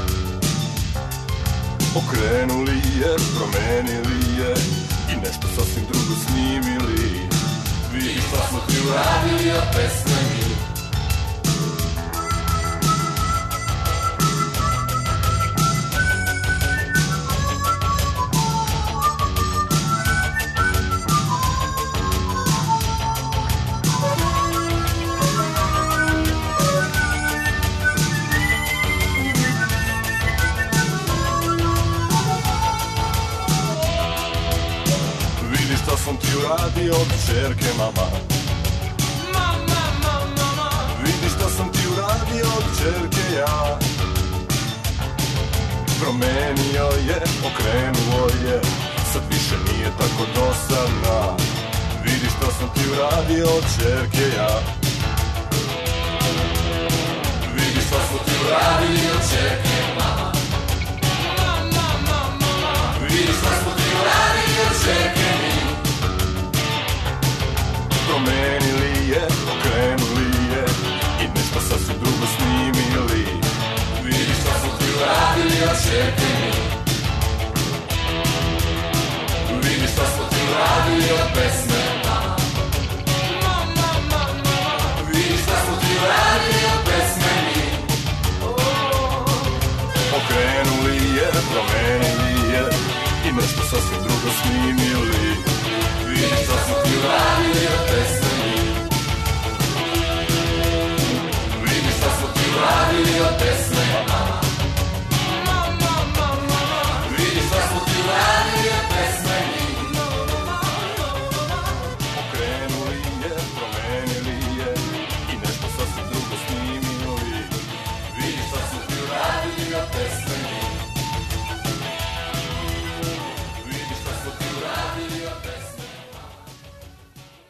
Okrenuli je, promenili je i nešto sasvim drugo snimili. Vidi šta smo ti uradili od pesme mi. Sam ti uradio od čerke mama. Mama, mama, mama. Vidi šta sam ti uradio od čerke ja. Promenio je, okrenuo je, sad više nije tako dosadna. Vidi šta sam ti uradio od čerke ja. Vidi šta smo ti uradili od čerke mama. Mama, mama, mama. Vidi šta smo ti uradili od čerke mi. Promenili je, okrenuli je i nešto sasvim drugo snimili. Vidi šta smo ti uradili od čerke mi. Vidi šta smo ti uradili od pesme mama. Mama, mama, mama. Vidi šta smo ti uradili od pesme mi. Okrenuli je, promenili je i nešto sasvim drugo snimili. Vidi šta smo ti uradili od pesme mi. Vidi šta smo ti uradili od pesme mama. Mama, mama, mama. Vidi šta smo ti uradili od pesme mi. Okrenuli je, promenili